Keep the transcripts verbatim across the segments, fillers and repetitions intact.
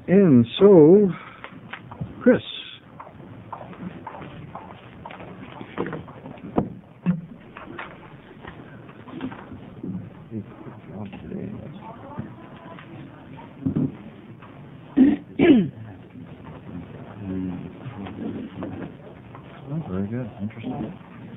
And so, Chris. Very good. Interesting.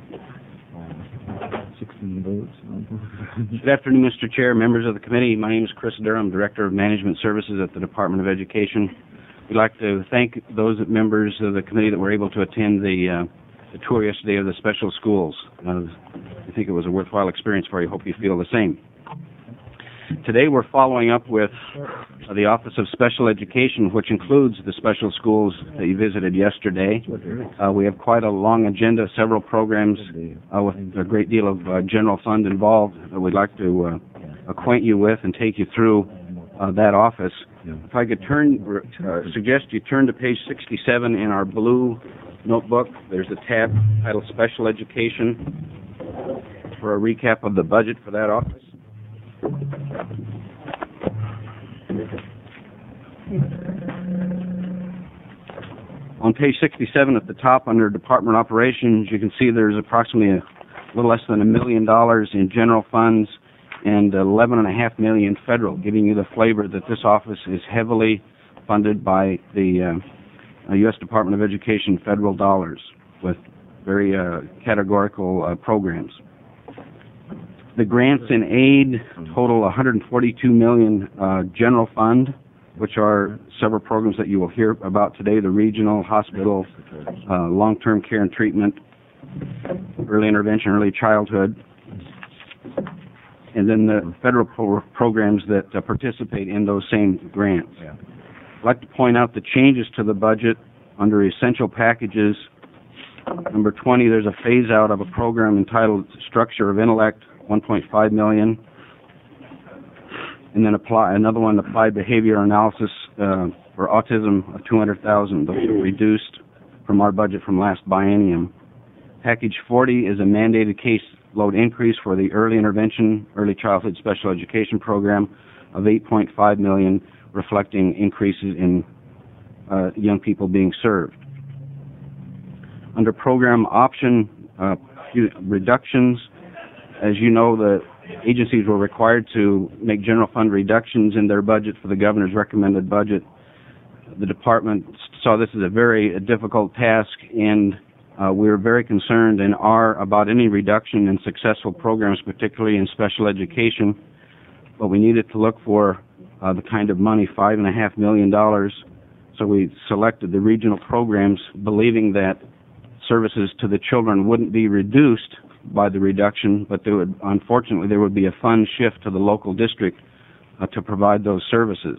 sixteen votes. Good afternoon, Mister Chair, members of the committee. My name is Chris Durham, Director of Management Services at the Department of Education. We'd like to thank those members of the committee that were able to attend the, uh, the tour yesterday of the special schools. Uh, I think it was a worthwhile experience for you. Hope you feel the same. Today we're following up with uh, the Office of Special Education, which includes the special schools that you visited yesterday. Uh, we have quite a long agenda, several programs uh, with a great deal of uh, general fund involved that we'd like to uh, acquaint you with and take you through uh, that office. If I could turn, uh, suggest you turn to page sixty-seven in our blue notebook. There's a tab titled Special Education for a recap of the budget for that office. On page sixty-seven at the top under Department Operations, you can see there's approximately a little less than a million dollars in general funds and eleven and a half million federal, giving you the flavor that this office is heavily funded by the uh, U S Department of Education federal dollars with very uh, categorical uh, programs. The grants and aid total one hundred forty-two million dollars uh, general fund, which are several programs that you will hear about today: the regional, hospital, uh, long-term care and treatment, early intervention, early childhood, and then the federal pro programs that uh, participate in those same grants. Yeah. I'd like to point out the changes to the budget under essential packages. Number twenty, there's a phase-out of a program entitled Structure of Intellect, one point five million dollars, and then apply another one, applied behavior analysis uh, for autism of two hundred thousand dollars. Those are reduced from our budget from last biennium. Package forty is a mandated case load increase for the early intervention, early childhood special education program of eight point five million dollars, reflecting increases in uh, young people being served. Under program option uh, reductions, as you know, the agencies were required to make general fund reductions in their budget for the governor's recommended budget. The department saw this as a very difficult task, and uh, we were very concerned and are about any reduction in successful programs, particularly in special education. But we needed to look for uh, the kind of money, five and a half million dollars. So we selected the regional programs, believing that services to the children wouldn't be reduced by the reduction, but there would, unfortunately, there would be a fund shift to the local district uh, to provide those services.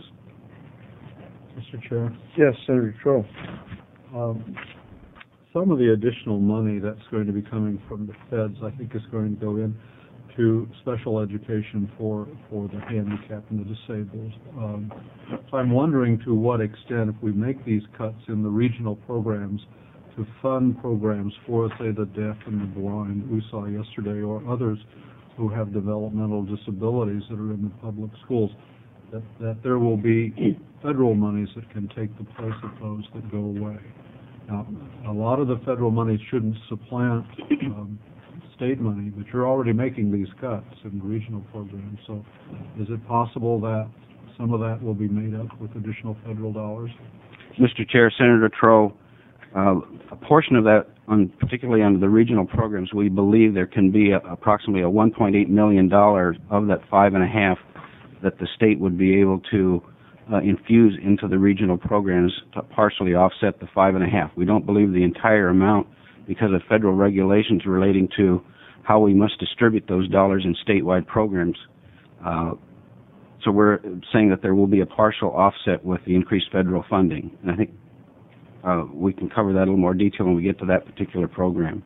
Mister Chair? Yes, Senator Troll. Um, some of the additional money that's going to be coming from the feds, I think, is going to go in to special education for, for the handicapped and the disabled. Um, so I'm wondering to what extent, if we make these cuts in the regional programs, to fund programs for, say, the deaf and the blind we saw yesterday, or others who have developmental disabilities that are in the public schools, that, that there will be federal monies that can take the place of those that go away. Now, a lot of the federal money shouldn't supplant um, state money, but you're already making these cuts in the regional programs. So is it possible that some of that will be made up with additional federal dollars? Mister Chair, Senator Troll, Uh, a portion of that, on, particularly under the regional programs, we believe there can be a, approximately a one point eight million dollars of that five and a half that the state would be able to uh, infuse into the regional programs to partially offset the five and a half. We don't believe the entire amount because of federal regulations relating to how we must distribute those dollars in statewide programs. Uh, so we're saying that there will be a partial offset with the increased federal funding. And I think Uh, we can cover that in a little more detail when we get to that particular program.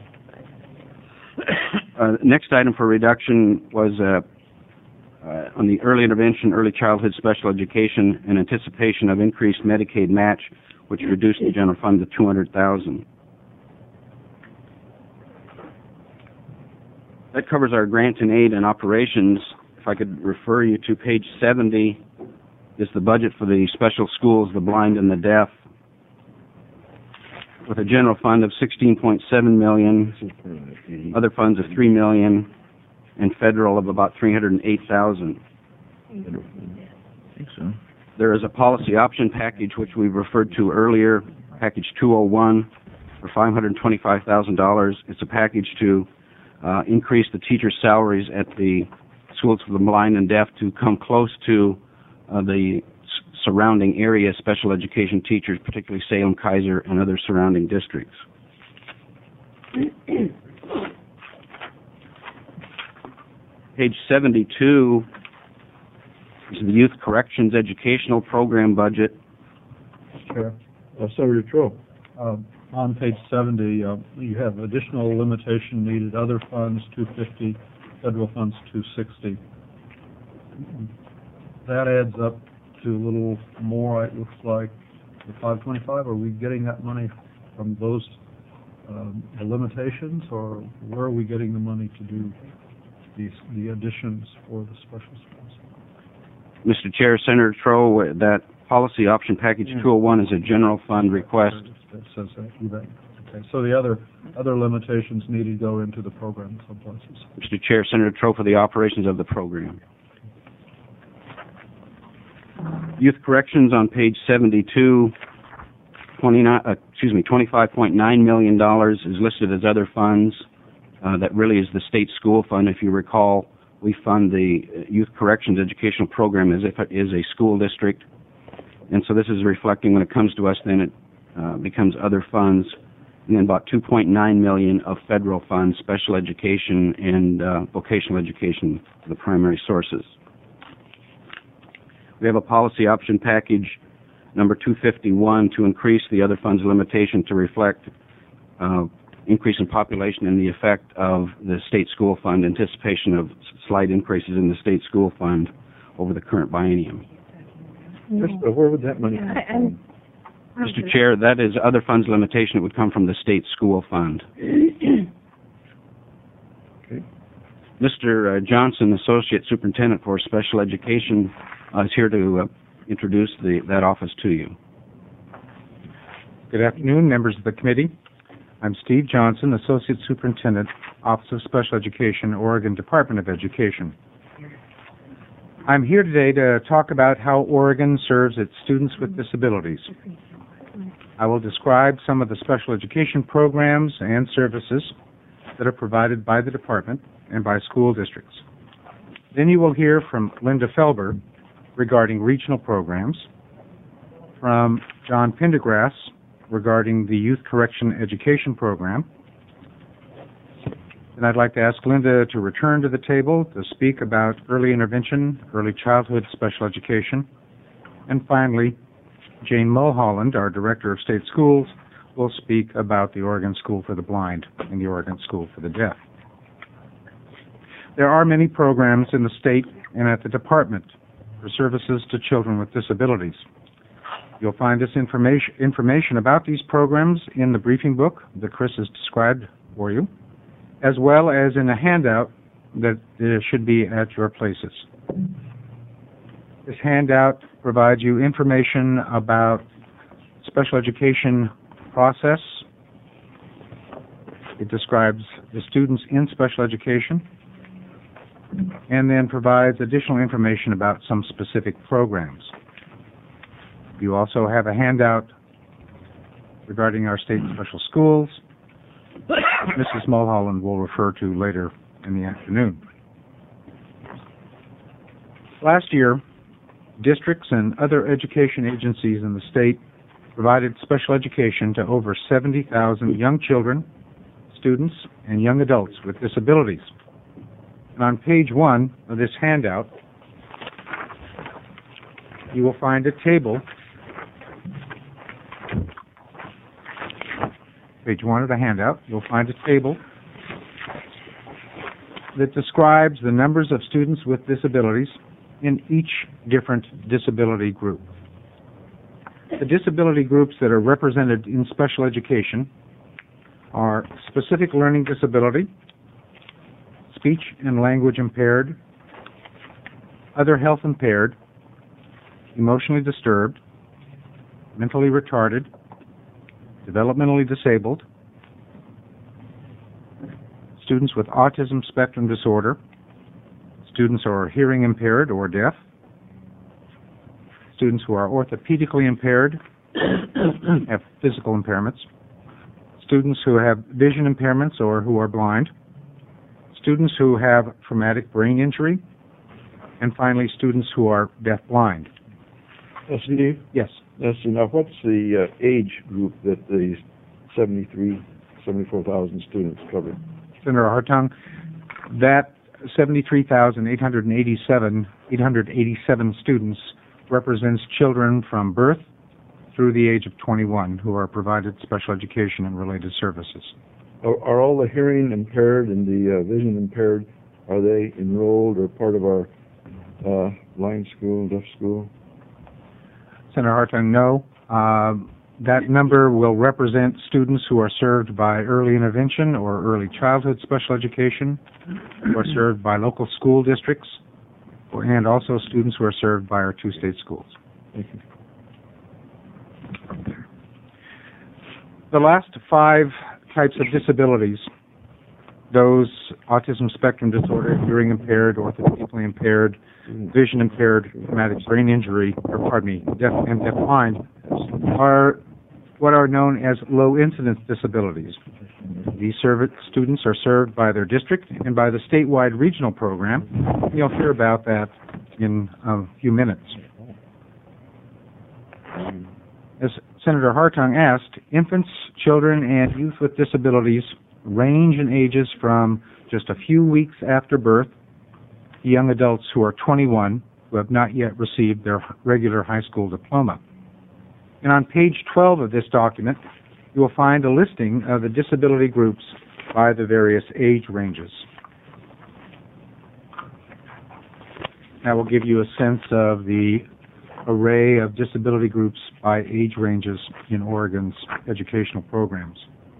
Uh, next item for reduction was uh, uh, on the early intervention, early childhood special education in anticipation of increased Medicaid match, which reduced the general fund to two hundred thousand dollars. That covers our grants and aid and operations. If I could refer you to page seventy is the budget for the special schools, the blind and the deaf, with a general fund of sixteen point seven million dollars, other funds of three million dollars, and federal of about three hundred eight thousand dollars. I think so. There is a policy option package, which we referred to earlier, package two oh one, for five hundred twenty-five thousand dollars. It's a package to uh, increase the teachers' salaries at the schools for the blind and deaf to come close to uh, the s- surrounding area special education teachers, particularly Salem, Kaiser, and other surrounding districts. Page seventy-two is the Youth Corrections Educational Program budget. Chair. Uh, Senator Troll. Um, On page seventy, uh, you have additional limitation needed, other funds, two fifty, federal funds, two sixty. That adds up to a little more, it looks like, the five twenty-five. Are we getting that money from those um, the limitations, or where are we getting the money to do these, the additions for the special schools? Mister Chair, Senator Troe, that policy option package two oh one is a general fund request. It says that, you bet. Okay, so the other, other limitations need to go into the program in some places. Mister Chair, Senator Troe, for the operations of the program. Youth Corrections on page seventy-two, twenty-nine, uh, excuse me, twenty-five point nine million dollars is listed as other funds. Uh, that really is the state school fund. If you recall, we fund the Youth Corrections Educational Program as if it is a school district. And so this is reflecting when it comes to us, then it uh, becomes other funds, and then about two point nine million dollars of federal funds, special education and uh, vocational education, the primary sources. We have a policy option package number two fifty-one to increase the other funds limitation to reflect uh, increase in population and the effect of the state school fund, anticipation of slight increases in the state school fund over the current biennium. Just, uh, where would that money come I- from? I'm- Mister Chair, that is other funds limitation. It would come from the state school fund. Okay. Mister uh, Johnson, Associate Superintendent for Special Education, uh, is here to uh, introduce the, that office to you. Good afternoon, members of the committee. I'm Steve Johnson, Associate Superintendent, Office of Special Education, Oregon Department of Education. I'm here today to talk about how Oregon serves its students with disabilities. I will describe some of the special education programs and services that are provided by the department and by school districts. Then you will hear from Linda Felber regarding regional programs, from John Pendergrass regarding the Youth Correction Education Program. And I'd like to ask Linda to return to the table to speak about early intervention, early childhood special education. And finally, Jane Mulholland, our Director of State Schools, will speak about the Oregon School for the Blind and the Oregon School for the Deaf. There are many programs in the state and at the department for services to children with disabilities. You'll find this information, information about these programs in the briefing book that Chris has described for you, as well as in a handout that uh, should be at your places. This handout provides you information about special education process. It describes the students in special education, and then provides additional information about some specific programs. You also have a handout regarding our state special schools. Missus Mulholland will refer to later in the afternoon. Last year, districts and other education agencies in the state provided special education to over seventy thousand young children, students, and young adults with disabilities. And on page one of this handout, you will find a table. Page one of the handout, you'll find a table that describes the numbers of students with disabilities in each different disability group. The disability groups that are represented in special education are specific learning disability, speech and language impaired, other health impaired, emotionally disturbed, mentally retarded, developmentally disabled, students with autism spectrum disorder, students who are hearing impaired or deaf, students who are orthopedically impaired, have physical impairments, students who have vision impairments or who are blind, students who have traumatic brain injury, and finally, students who are deaf-blind. Uh, Steve? Yes. Yes, now what's the uh, age group that the seventy-three, seventy-four thousand students cover? Senator Hartung, that seventy-three thousand eight hundred eighty-seven, eight hundred eighty-seven students represents children from birth through the age of twenty-one who are provided special education and related services. Are, are all the hearing impaired and the uh, vision impaired, are they enrolled or part of our uh, blind school, deaf school? Senator Hartung, no. Uh, that number will represent students who are served by early intervention or early childhood special education, who are served by local school districts, and also students who are served by our two state schools. Thank you. The last five types of disabilities, those autism spectrum disorder, hearing impaired, orthopedically impaired, vision impaired, traumatic brain injury, or pardon me, deaf and deaf-blind, are what are known as low-incidence disabilities. These serv- students are served by their district and by the statewide regional program. You'll hear about that in a few minutes. As Senator Hartung asked, infants, children, and youth with disabilities range in ages from just a few weeks after birth to young adults who are twenty-one who have not yet received their regular high school diploma. And on page twelve of this document, you will find a listing of the disability groups by the various age ranges. That will give you a sense of the array of disability groups by age ranges in Oregon's educational programs.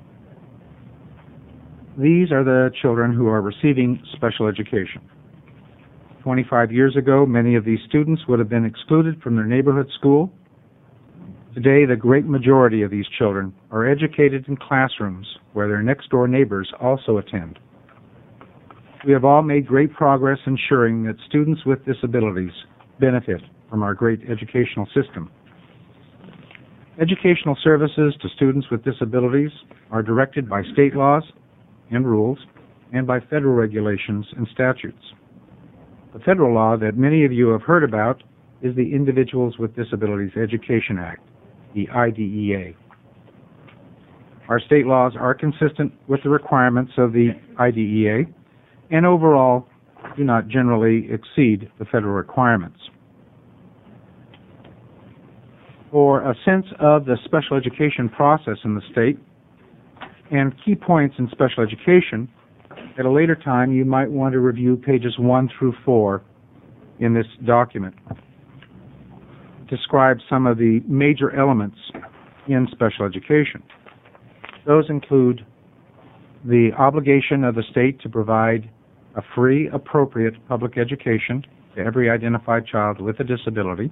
These are the children who are receiving special education. twenty-five years ago, many of these students would have been excluded from their neighborhood school. Today, the great majority of these children are educated in classrooms where their next-door neighbors also attend. We have all made great progress ensuring that students with disabilities benefit from our great educational system. Educational services to students with disabilities are directed by state laws and rules and by federal regulations and statutes. The federal law that many of you have heard about is the Individuals with Disabilities Education Act, the I D E A. Our state laws are consistent with the requirements of the I D E A and overall do not generally exceed the federal requirements. For a sense of the special education process in the state and key points in special education, at a later time you might want to review pages one through four in this document. Describe some of the major elements in special education. Those include the obligation of the state to provide a free, appropriate public education to every identified child with a disability.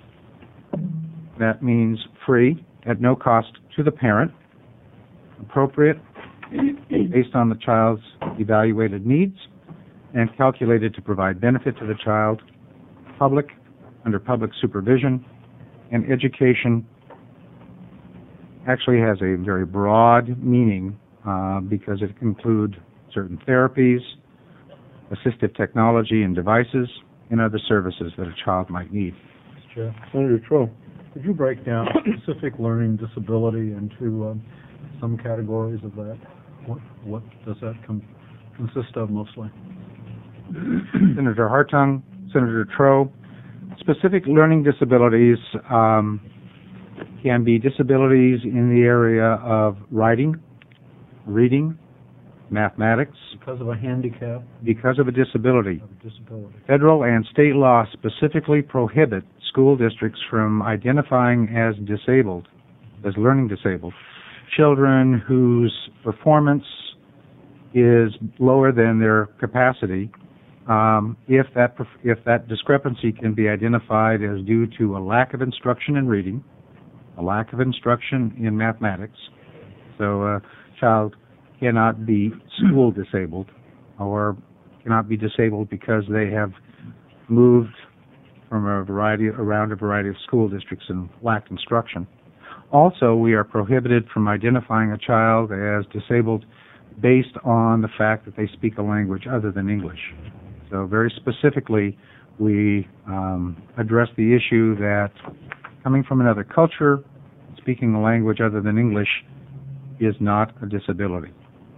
That means free, at no cost to the parent, appropriate, based on the child's evaluated needs, and calculated to provide benefit to the child, public, under public supervision, and education actually has a very broad meaning uh, because it includes certain therapies, assistive technology and devices, and other services that a child might need. Chair, Senator Tro. could you break down specific learning disability into um, some categories of that? What, what does that com- consist of mostly? Senator Hartung, Senator Tro, specific learning disabilities um, can be disabilities in the area of writing, reading, mathematics, Because of a handicap, because of a disability. of a disability. Federal and state law specifically prohibit school districts from identifying as disabled, as learning disabled, children whose performance is lower than their capacity um, if that perf- if that discrepancy can be identified as due to a lack of instruction in reading, a lack of instruction in mathematics, so a child cannot be school disabled or cannot be disabled because they have moved from a variety around a variety of school districts and lacked instruction. Also, we are prohibited from identifying a child as disabled based on the fact that they speak a language other than English. So very specifically, we um, address the issue that coming from another culture, speaking a language other than English is not a disability.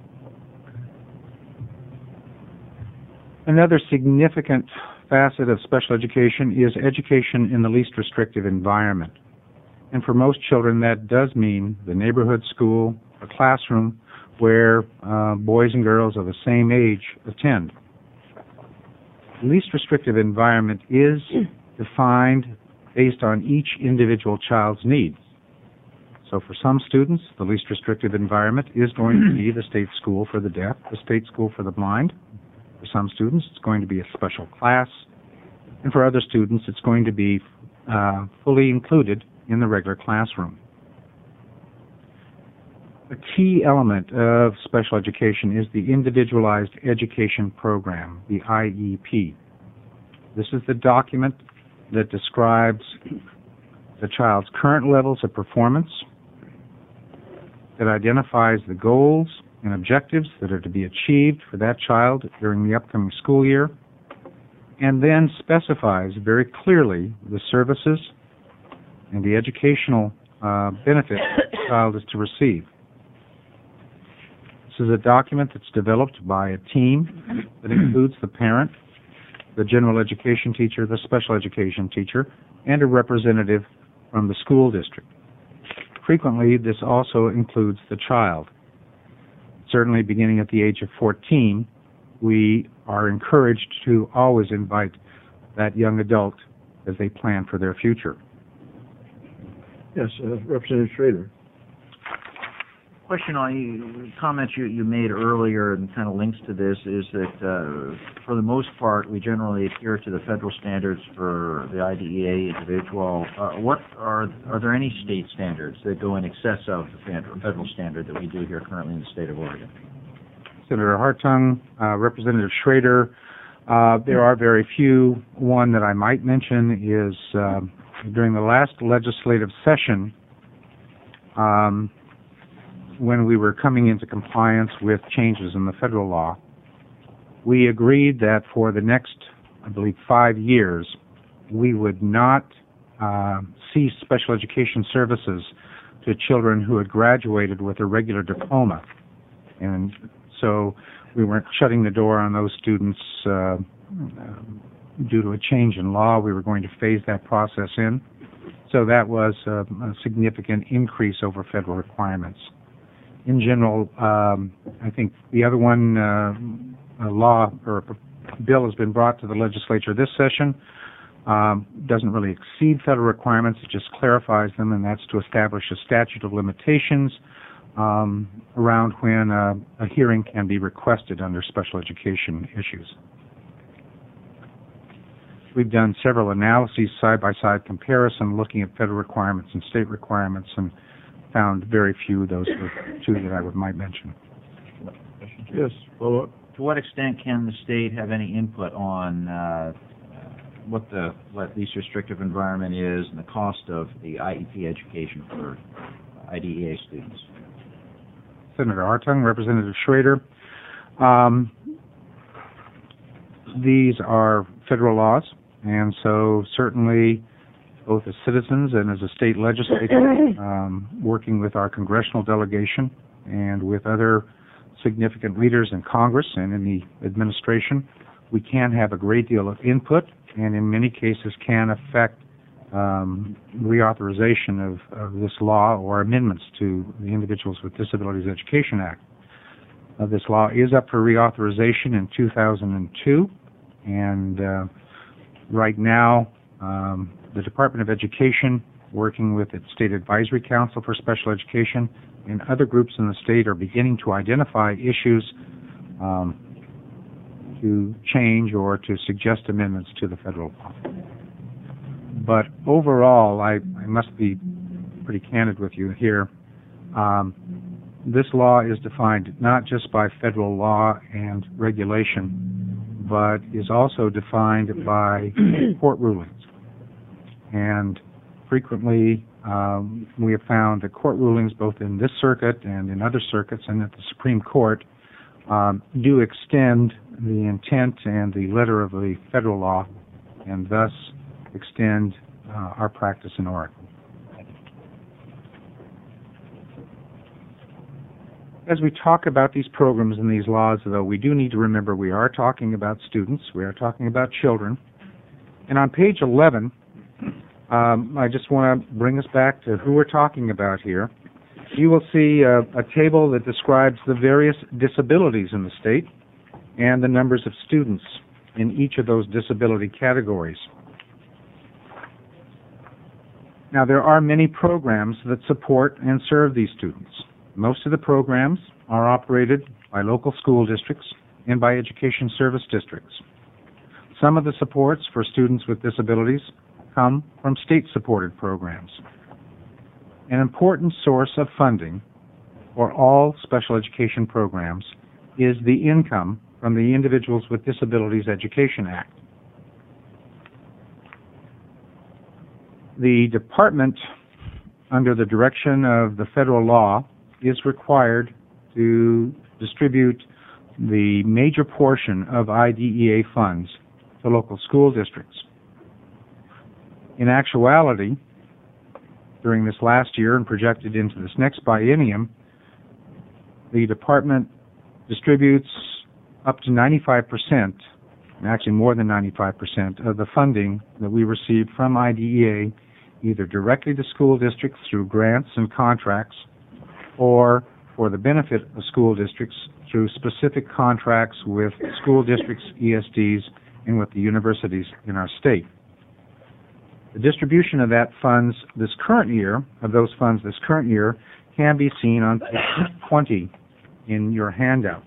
Another significant facet of special education is education in the least restrictive environment. And for most children, that does mean the neighborhood school, a classroom where uh, boys and girls of the same age attend. The least restrictive environment is defined based on each individual child's needs. So for some students, the least restrictive environment is going to be the state school for the deaf, the state school for the blind. For some students, it's going to be a special class. And for other students, it's going to be uh, fully included in the regular classroom. A key element of special education is the Individualized Education Program, the I E P. This is the document that describes the child's current levels of performance, that identifies the goals and objectives that are to be achieved for that child during the upcoming school year, and then specifies very clearly the services and the educational uh, benefits the child is to receive. This is a document that's developed by a team that includes the parent, the general education teacher, the special education teacher, and a representative from the school district. Frequently, this also includes the child. Certainly, beginning at the age of fourteen, we are encouraged to always invite that young adult as they plan for their future. Yes, uh, Representative Schrader. Question on you, comments you, you made earlier and kind of links to this is that uh, for the most part we generally adhere to the federal standards for the I D E A individual. Uh, what are are there any state standards that go in excess of the federal standard that we do here currently in the state of Oregon? Senator Hartung, uh, Representative Schrader, uh, there are very few. One that I might mention is uh, during the last legislative session, um, when we were coming into compliance with changes in the federal law, we agreed that for the next, I believe, five years, we would not uh, cease special education services to children who had graduated with a regular diploma. And so we weren't shutting the door on those students uh, due to a change in law. We were going to phase that process in. So that was a, a significant increase over federal requirements. In general, um, I think the other one, uh, a law or a bill has been brought to the legislature this session, um, doesn't really exceed federal requirements, it just clarifies them, and that's to establish a statute of limitations um, around when uh, a hearing can be requested under special education issues. We've done several analyses, side-by-side comparison, looking at federal requirements and state requirements, and found very few. Those were two that I would might mention. Yes, follow up. To what extent can the state have any input on uh, what the what least restrictive environment is and the cost of the I E P education for I D E A students? Senator Hartung, Representative Schrader. Um, these are federal laws, and so certainly both as citizens and as a state legislature, um, working with our congressional delegation and with other significant leaders in Congress and in the administration, we can have a great deal of input and in many cases can affect um, reauthorization of, of this law or amendments to the Individuals with Disabilities Education Act. Uh, this law is up for reauthorization in two thousand two, and uh, right now um, the Department of Education, working with its State Advisory Council for Special Education and other groups in the state, are beginning to identify issues um, to change or to suggest amendments to the federal law. But overall, I, I must be pretty candid with you here. Um, this law is defined not just by federal law and regulation, but is also defined by court rulings. And frequently, um, we have found that court rulings, both in this circuit and in other circuits and at the Supreme Court, um, do extend the intent and the letter of the federal law, and thus extend uh, our practice in Oregon. As we talk about these programs and these laws, though, we do need to remember we are talking about students, we are talking about children. And on page eleven, um, I just want to bring us back to who we're talking about here. You will see a, a table that describes the various disabilities in the state and the numbers of students in each of those disability categories. Now, there are many programs that support and serve these students. Most of the programs are operated by local school districts and by education service districts. Some of the supports for students with disabilities come from state-supported programs. An important source of funding for all special education programs is the income from the Individuals with Disabilities Education Act. The department, under the direction of the federal law, is required to distribute the major portion of I D E A funds to local school districts. In actuality, during this last year and projected into this next biennium, the department distributes up to ninety-five percent, and actually more than ninety-five percent, of the funding that we receive from I D E A, either directly to school districts through grants and contracts, or for the benefit of school districts through specific contracts with school districts, E S Ds, and with the universities in our state. The distribution of that funds this current year, of those funds this current year, can be seen on page twenty in your handout.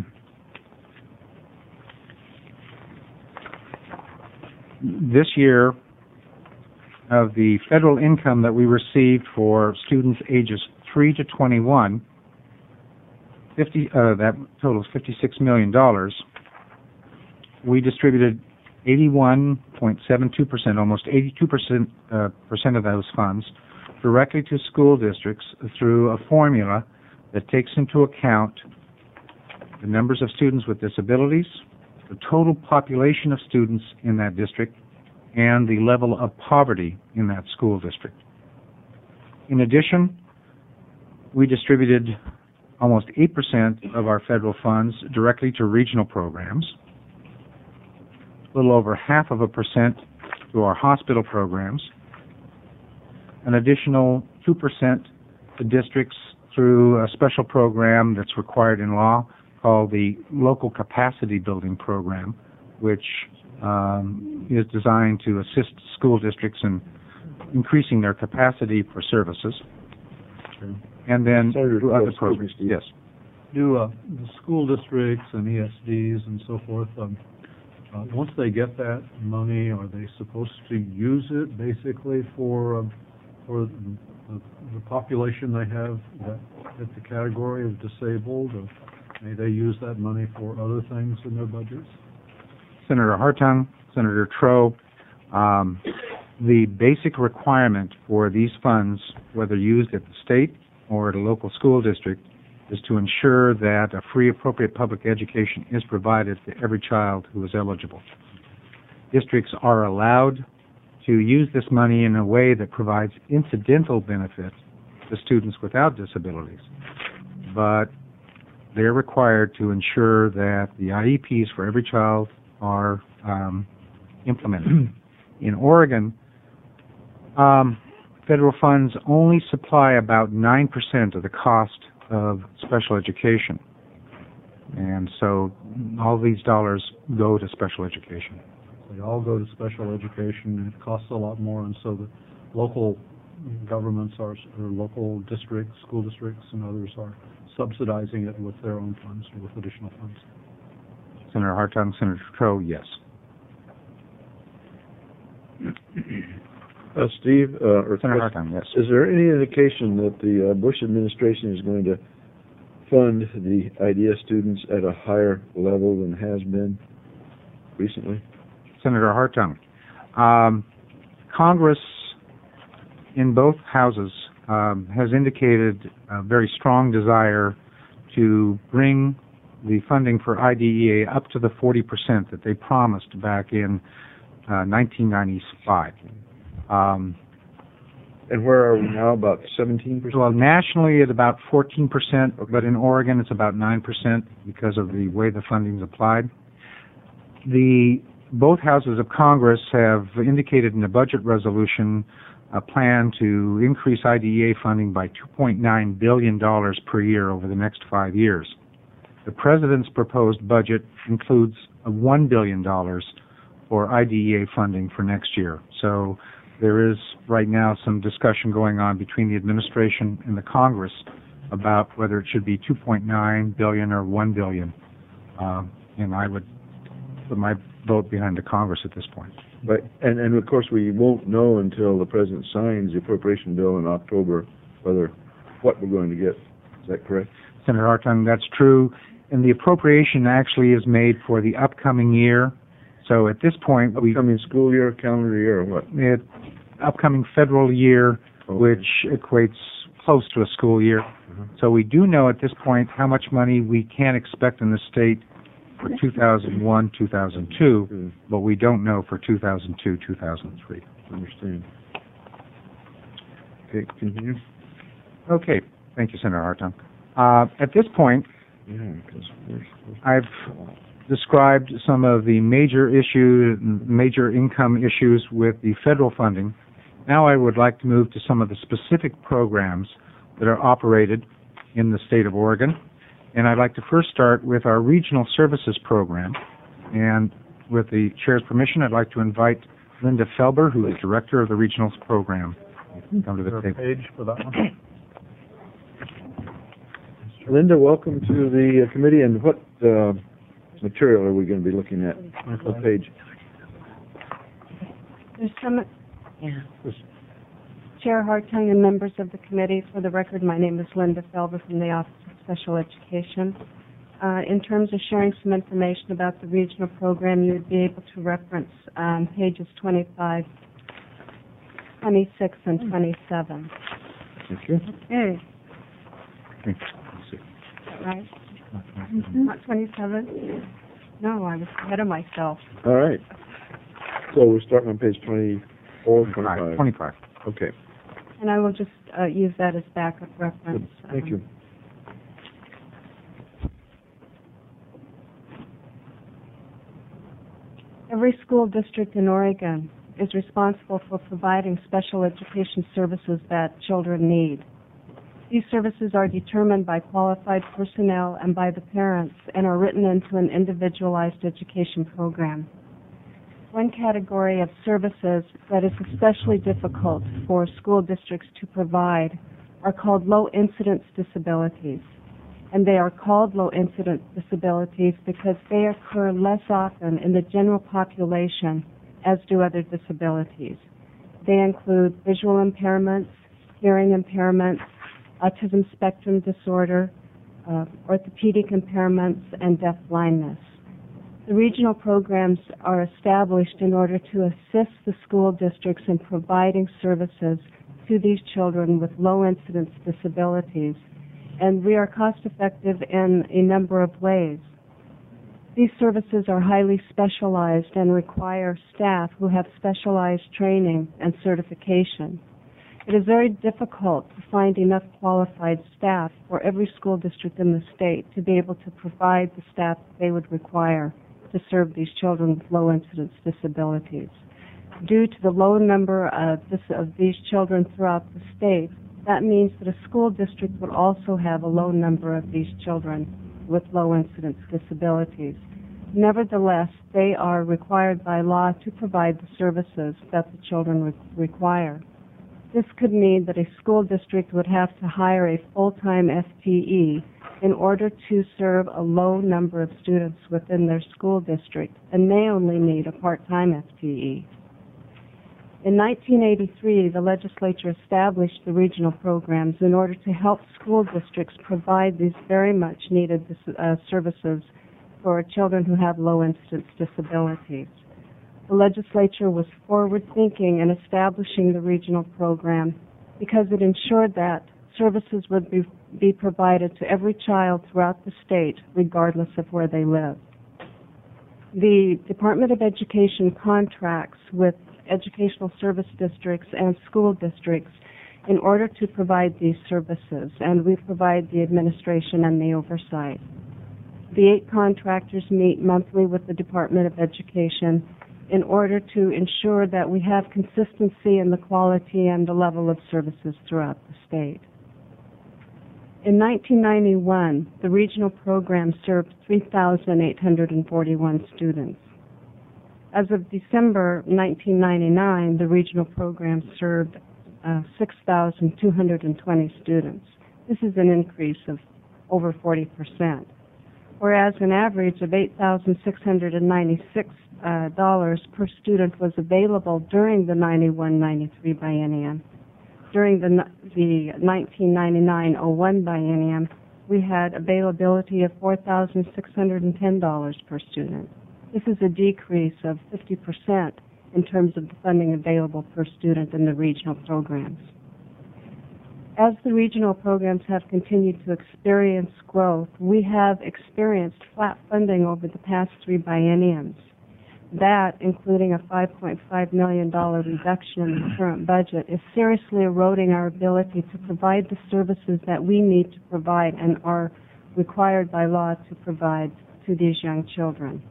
This year, of the federal income that we received for students ages three to twenty-one, fifty, uh, that totals fifty-six million dollars. We distributed eighty-one point seven two percent, almost eighty-two percent uh, percent of those funds directly to school districts through a formula that takes into account the numbers of students with disabilities, the total population of students in that district, and the level of poverty in that school district. In addition, we distributed almost eight percent of our federal funds directly to regional programs, a little over half of a percent to our hospital programs, an additional two percent to districts through a special program that's required in law called the Local Capacity Building Program, which um, is designed to assist school districts in increasing their capacity for services. Okay. And then Sorry to through other interrupt, programs. Steve. Yes. Do uh, the school districts and E S Ds and so forth, um, uh, once they get that money, are they supposed to use it basically for um, for the, the population they have that fit the category of disabled, or may they use that money for other things in their budgets? Senator Hartung, Senator Troe, um, the basic requirement for these funds, whether used at the state or at a local school district, is to ensure that a free, appropriate public education is provided to every child who is eligible. Districts are allowed to use this money in a way that provides incidental benefit to students without disabilities, but they're required to ensure that the I E Ps for every child are um, implemented. In Oregon, um, federal funds only supply about nine percent of the cost of special education. And so all these dollars go to special education. They all go to special education, and it costs a lot more, and so the local governments are, or local districts, school districts, and others are subsidizing it with their own funds or with additional funds. Senator Hartung, Senator Trudeau, yes. Uh, Steve, uh, or Senator Hartung, yes. is there any indication that the uh, Bush administration is going to fund the IDEA students at a higher level than has been recently? Senator Hartung, um, Congress in both houses um, has indicated a very strong desire to bring the funding for I D E A up to the forty percent that they promised back in uh, nineteen ninety-five. Um, And where are we now, about seventeen percent? well, nationally at about fourteen percent, but in Oregon it's about nine percent because of the way the funding's applied. The both houses of Congress have indicated in the budget resolution a plan to increase I D E A funding by two point nine billion dollars per year over the next five years. The President's proposed budget includes a one billion dollars for I D E A funding for next year. So there is right now some discussion going on between the administration and the Congress about whether it should be two point nine billion dollars or one billion dollars. Um, and I would put my vote behind the Congress at this point. But, and, and of course, we won't know until the President signs the appropriation bill in October whether, what we're going to get. Is that correct? Senator Hartung, that's true. And the appropriation actually is made for the upcoming year. So at this point, we... Upcoming school year, calendar year, or what? It, upcoming federal year, Okay. which equates close to a school year. Uh-huh. So we do know at this point how much money we can expect in the state for two thousand one, two thousand two, Hmm, but we don't know for two thousand two, two thousand three. understand. Okay, continue. Okay. Thank you, Senator Hartung. Uh, at this point, Yeah, because there's... I've described some of the major issues, major income issues with the federal funding. Now I would like to move to some of the specific programs that are operated in the state of Oregon. And I'd like to first start with our Regional Services Program. And with the Chair's permission, I'd like to invite Linda Felber, who is Director of the Regional Program, to come to the Is there a table. page for that one? Linda, welcome to the uh, committee, and what uh, material are we going to be looking at? What page? There's some, yeah. Chair Hartung and members of the committee, for the record, my name is Linda Felber from the Office of Special Education. Uh, in terms of sharing some information about the regional program, you would be able to reference um, pages twenty-five, twenty-six, and twenty-seven. Thank you. Okay. Let's see. Right? Not twenty-seven? No, I was ahead of myself. All right. So we're starting on page twenty-four, twenty-five. twenty-five. Okay. And I will just uh, use that as backup reference. Good. Thank Um, you. Every school district in Oregon is responsible for providing special education services that children need. These services are determined by qualified personnel and by the parents and are written into an individualized education program. One category of services that is especially difficult for school districts to provide are called low-incidence disabilities. And they are called low-incidence disabilities because they occur less often in the general population as do other disabilities. They include visual impairments, hearing impairments, autism spectrum disorder, uh, orthopedic impairments, and deafblindness. The regional programs are established in order to assist the school districts in providing services to these children with low-incidence disabilities, and we are cost-effective in a number of ways. These services are highly specialized and require staff who have specialized training and certification. It is very difficult to find enough qualified staff for every school district in the state to be able to provide the staff they would require to serve these children with low-incidence disabilities. Due to the low number of, this, of these children throughout the state, that means that a school district would also have a low number of these children with low-incidence disabilities. Nevertheless, they are required by law to provide the services that the children re- require. This could mean that a school district would have to hire a full-time F T E in order to serve a low number of students within their school district and may only need a part-time F T E. In nineteen eighty-three, the legislature established the regional programs in order to help school districts provide these very much needed uh, services for children who have low-incidence disabilities. The legislature was forward-thinking in establishing the regional program because it ensured that services would be, be provided to every child throughout the state, regardless of where they live. The Department of Education contracts with educational service districts and school districts in order to provide these services, and we provide the administration and the oversight. The eight contractors meet monthly with the Department of Education in order to ensure that we have consistency in the quality and the level of services throughout the state. In nineteen ninety-one, the regional program served three thousand eight hundred forty-one students. As of December nineteen ninety-nine, the regional program served uh, six thousand two hundred twenty students. This is an increase of over forty percent, whereas an average of eight thousand six hundred ninety-six dollars uh, per student was available during the ninety-one ninety-three biennium. During the, the nineteen ninety-nine oh one biennium, we had availability of four thousand six hundred ten dollars per student. This is a decrease of fifty percent in terms of the funding available per student in the regional programs. As the regional programs have continued to experience growth, we have experienced flat funding over the past three bienniums. That, including a five point five million dollars reduction in the current budget, is seriously eroding our ability to provide the services that we need to provide and are required by law to provide to these young children.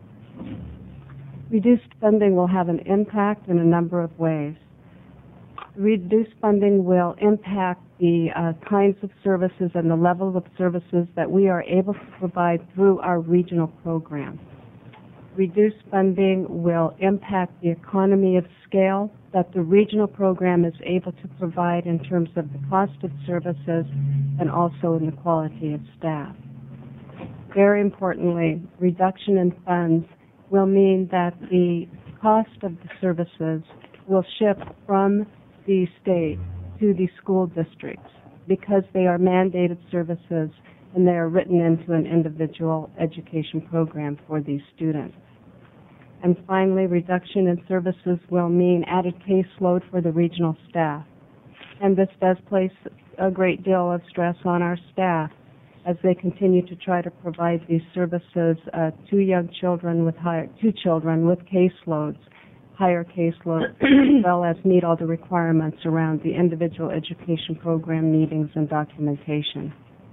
Reduced funding will have an impact in a number of ways. Reduced funding will impact the uh, kinds of services and the level of services that we are able to provide through our regional program. Reduced funding will impact the economy of scale that the regional program is able to provide in terms of the cost of services and also in the quality of staff. Very importantly, reduction in funds will mean that the cost of the services will shift from the state to the school districts because they are mandated services and they are written into an individual education program for these students. And finally, reduction in services will mean added caseload for the regional staff. And this does place a great deal of stress on our staff as they continue to try to provide these services uh, to young children with higher, to children with caseloads, higher caseloads, as well as meet all the requirements around the individual education program meetings and documentation.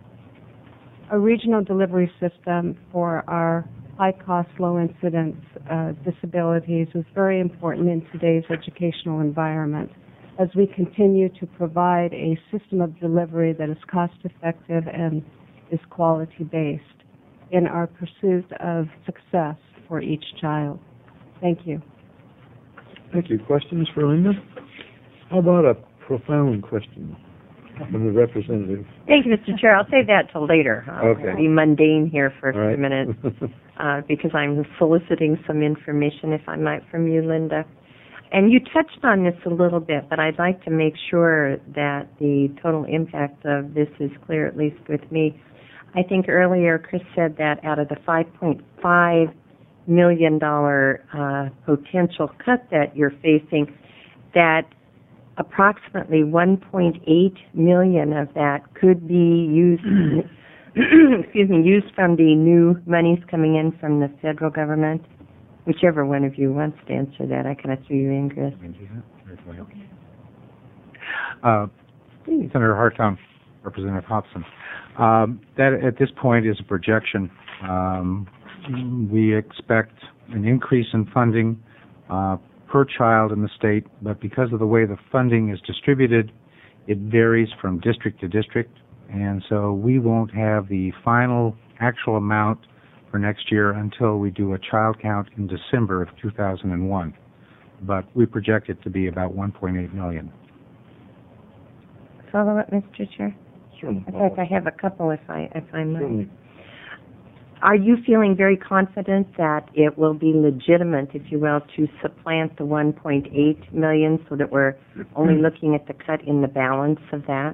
A regional delivery system for our high-cost, low-incidence uh, disabilities is very important in today's educational environment as we continue to provide a system of delivery that is cost-effective and is quality-based in our pursuit of success for each child. Thank you. Thank you. Questions for Linda? How about a profound question from the representative? Thank you, Mister Chair. I'll save that till later. I'll Okay. be mundane here for a All few right. minutes uh, because I'm soliciting some information, if I might, from you, Linda. And you touched on this a little bit, but I'd like to make sure that the total impact of this is clear, at least with me. I think earlier Chris said that out of the five point five million dollars uh, potential cut that you're facing, that approximately one point eight million dollars of that could be used, excuse me, used from the new monies coming in from the federal government. Whichever one of you wants to answer that, I kind of threw you in, Chris. Uh, Senator Hartown, Representative Hobson. Um, that at this point is a projection. Um, we expect an increase in funding uh, per child in the state, but because of the way the funding is distributed, it varies from district to district, and so we won't have the final actual amount for next year until we do a child count in December of two thousand one. But we project it to be about one point eight million. Follow up, Mister Chair? Certainly. In fact, I have a couple if I, if I might. Certainly. Are you feeling very confident that it will be legitimate, if you will, to supplant the one point eight million so that we're only looking at the cut in the balance of that?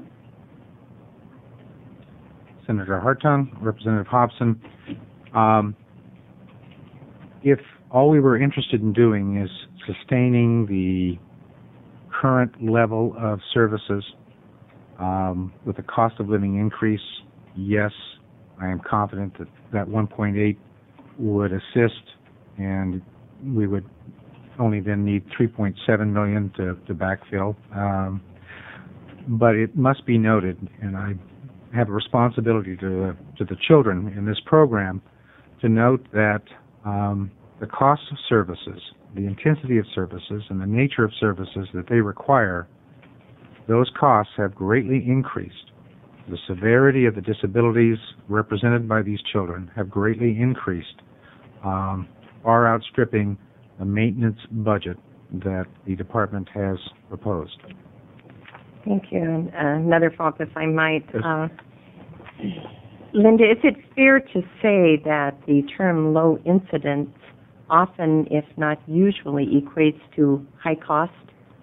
Senator Hartung, Representative Hobson, um, if all we were interested in doing is sustaining the current level of services um, with a cost of living increase, yes, I am confident that that one point eight would assist, and we would only then need three point seven million to, to backfill. Um, but it must be noted, and I have a responsibility to to the children in this program to note that um, the cost of services, the intensity of services, and the nature of services that they require, those costs have greatly increased. The severity of the disabilities represented by these children have greatly increased, um, far outstripping the maintenance budget that the department has proposed. Thank you. And, uh, another thought, if I might. Uh, Linda, is it fair to say that the term low incidence often, if not usually, equates to high cost?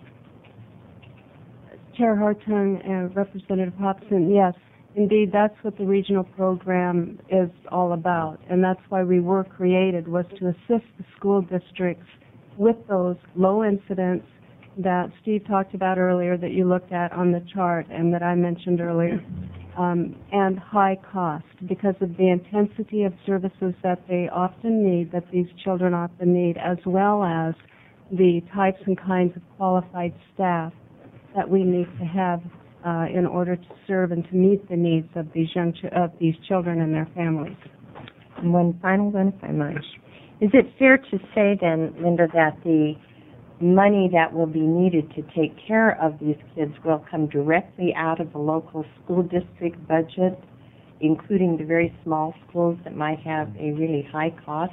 Chair Hartung and Representative Hobson, yes, indeed, that's what the regional program is all about, and that's why we were created, was to assist the school districts with those low incidents that Steve talked about earlier, that you looked at on the chart and that I mentioned earlier, um, and high cost because of the intensity of services that they often need, that these children often need, as well as the types and kinds of qualified staff that we need to have uh, in order to serve and to meet the needs of these young ch- of these children and their families. And one final one, if I might. Is it fair to say then, Linda, that the money that will be needed to take care of these kids will come directly out of the local school district budget, including the very small schools that might have a really high cost?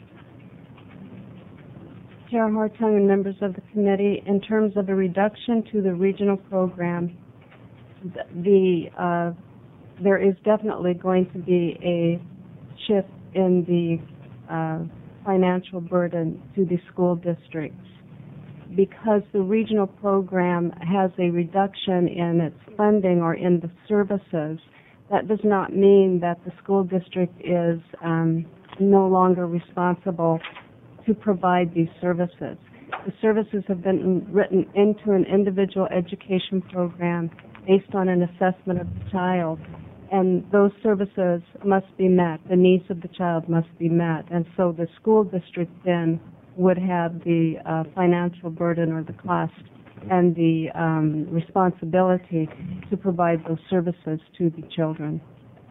Chair Hartung and members of the committee, in terms of a reduction to the regional program, the, the uh, there is definitely going to be a shift in the uh, financial burden to the school districts. Because the regional program has a reduction in its funding or in the services, that does not mean that the school district is um, no longer responsible to provide these services. The services have been written into an individual education program based on an assessment of the child, and those services must be met. The needs of the child must be met, and so the school district then would have the uh, financial burden or the cost and the um, responsibility to provide those services to the children.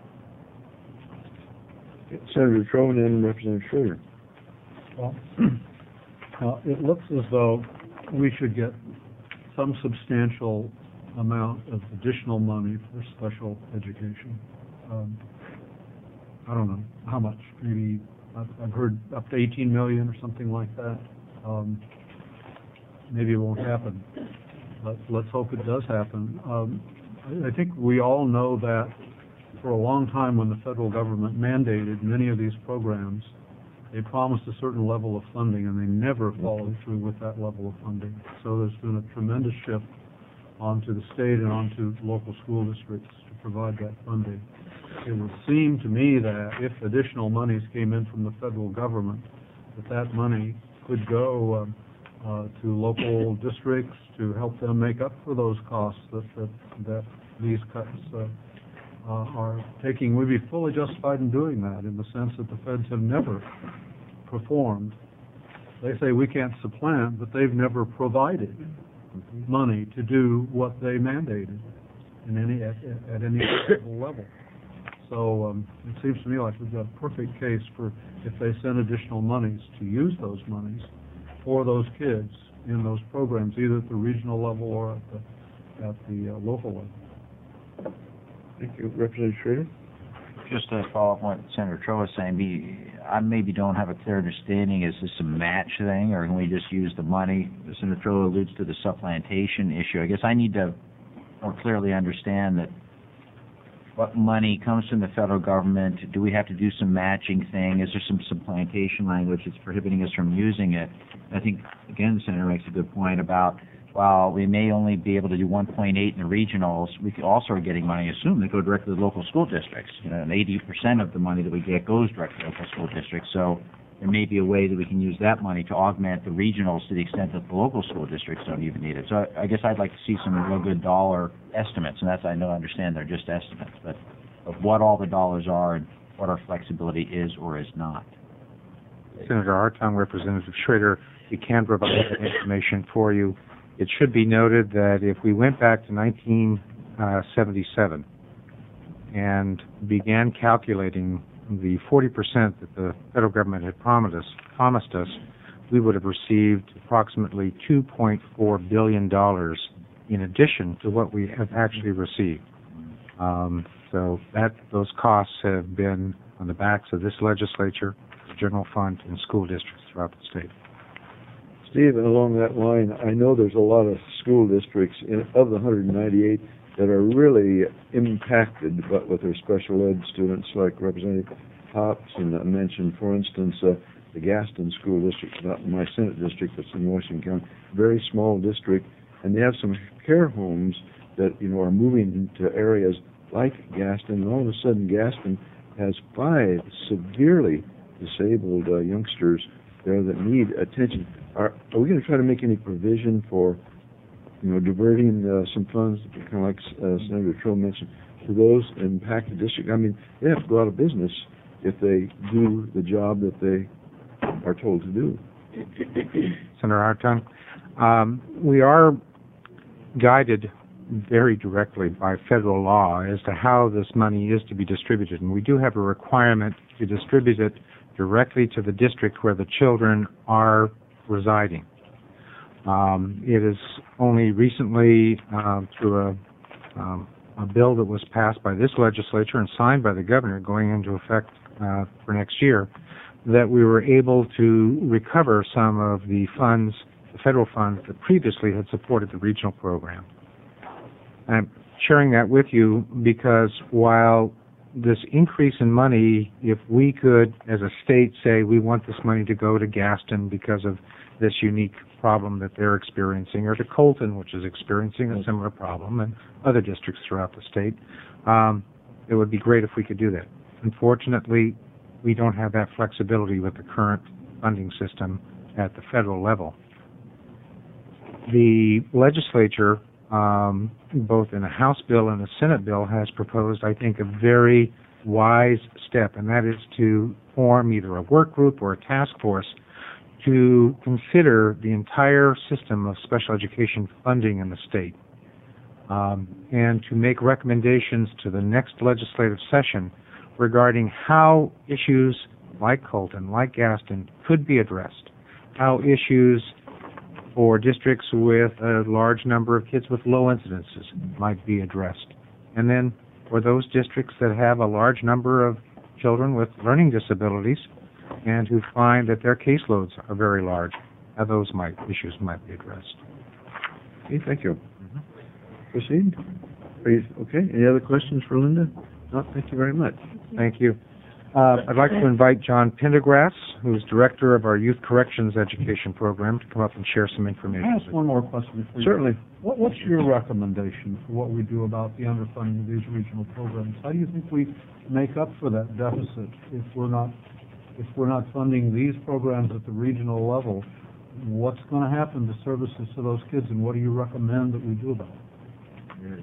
Senator Trone and Representative Schroeder. Well, uh, it looks as though we should get some substantial amount of additional money for special education. Um, I don't know how much, maybe I've, I've heard up to eighteen million or something like that. Um, maybe it won't happen, but let's hope it does happen. Um, I, I think we all know that for a long time when the federal government mandated many of these programs, they promised a certain level of funding, and they never followed through with that level of funding. So there's been a tremendous shift onto the state and onto local school districts to provide that funding. It would seem to me that if additional monies came in from the federal government, that that money could go um, uh, to local districts to help them make up for those costs that that, that these cuts uh, Uh, are taking. We'd be fully justified in doing that, in the sense that the feds have never performed. They say we can't supplant, but they've never provided money to do what they mandated in any at, at any level. So um, it seems to me like we've got a perfect case for if they send additional monies to use those monies for those kids in those programs, either at the regional level or at the at the uh, local level. Thank you. Representative Schroeder? Just to follow up on what Senator Troe was saying, be, I maybe don't have a clear understanding. Is this a match thing, or can we just use the money? Senator Troe alludes to the supplantation issue. I guess I need to more clearly understand that what money comes from the federal government? Do we have to do some matching thing? Is there some supplantation language that's prohibiting us from using it? I think, again, the Senator makes a good point about, while we may only be able to do one point eight in the regionals, we could also are getting money, assume, that go directly to the local school districts. You know, and eighty percent of the money that we get goes directly to local school districts. So there may be a way that we can use that money to augment the regionals to the extent that the local school districts don't even need it. So I, I guess I'd like to see some real good dollar estimates, and that's, I know, I understand they're just estimates, but of what all the dollars are and what our flexibility is or is not. Senator Hartung, Representative Schrader, we can provide that information for you. It should be noted that if we went back to nineteen seventy-seven and began calculating the forty percent that the federal government had promised us, promised us, we would have received approximately two point four billion dollars in addition to what we have actually received. Um, so that those costs have been on the backs of this legislature, the general fund, and school districts throughout the state. Steve, along that line, I know there's a lot of school districts in, of the one hundred ninety-eight that are really impacted but with their special ed students, like Representative Hobson mentioned, for instance, uh, the Gaston School District, not my Senate district, that's in Washington County, very small district, and they have some care homes that, you know, are moving into areas like Gaston, and all of a sudden Gaston has five severely disabled uh, youngsters there that need attention. Are, are we going to try to make any provision for, you know, diverting uh, some funds, kind of like uh, Senator Trill mentioned, to those impacted districts? I mean, they have to go out of business if they do the job that they are told to do. Senator Hartung, um, we are guided very directly by federal law as to how this money is to be distributed, and we do have a requirement to distribute it directly to the district where the children are residing. Um, it is only recently, uh, through a, um, a bill that was passed by this legislature and signed by the governor going into effect uh, for next year, that we were able to recover some of the funds, the federal funds that previously had supported the regional program. I'm sharing that with you because while this increase in money, if we could, as a state, say we want this money to go to Gaston because of this unique problem that they're experiencing, or to Colton, which is experiencing a similar problem, and other districts throughout the state, um, it would be great if we could do that. Unfortunately, we don't have that flexibility with the current funding system at the federal level. The legislature, um, both in a House bill and a Senate bill, has proposed, I think, a very wise step, and that is to form either a work group or a task force to consider the entire system of special education funding in the state, um, and to make recommendations to the next legislative session regarding how issues like Colton, like Gaston, could be addressed, how issues for districts with a large number of kids with low incidences might be addressed, and then for those districts that have a large number of children with learning disabilities and who find that their caseloads are very large, how those might, issues might be addressed. Okay, thank you. Mm-hmm. Proceed. Are you, okay, any other questions for Linda? No, thank you very much. Thank you. Uh, I'd like to invite John Pendergrass, who's director of our Youth Corrections Education Program, to come up and share some information. Can I ask one more question for you? Certainly. What, what's your recommendation for what we do about the underfunding of these regional programs? How do you think we make up for that deficit if we're not if we're not funding these programs at the regional level? What's going to happen to services to those kids, and what do you recommend that we do about it?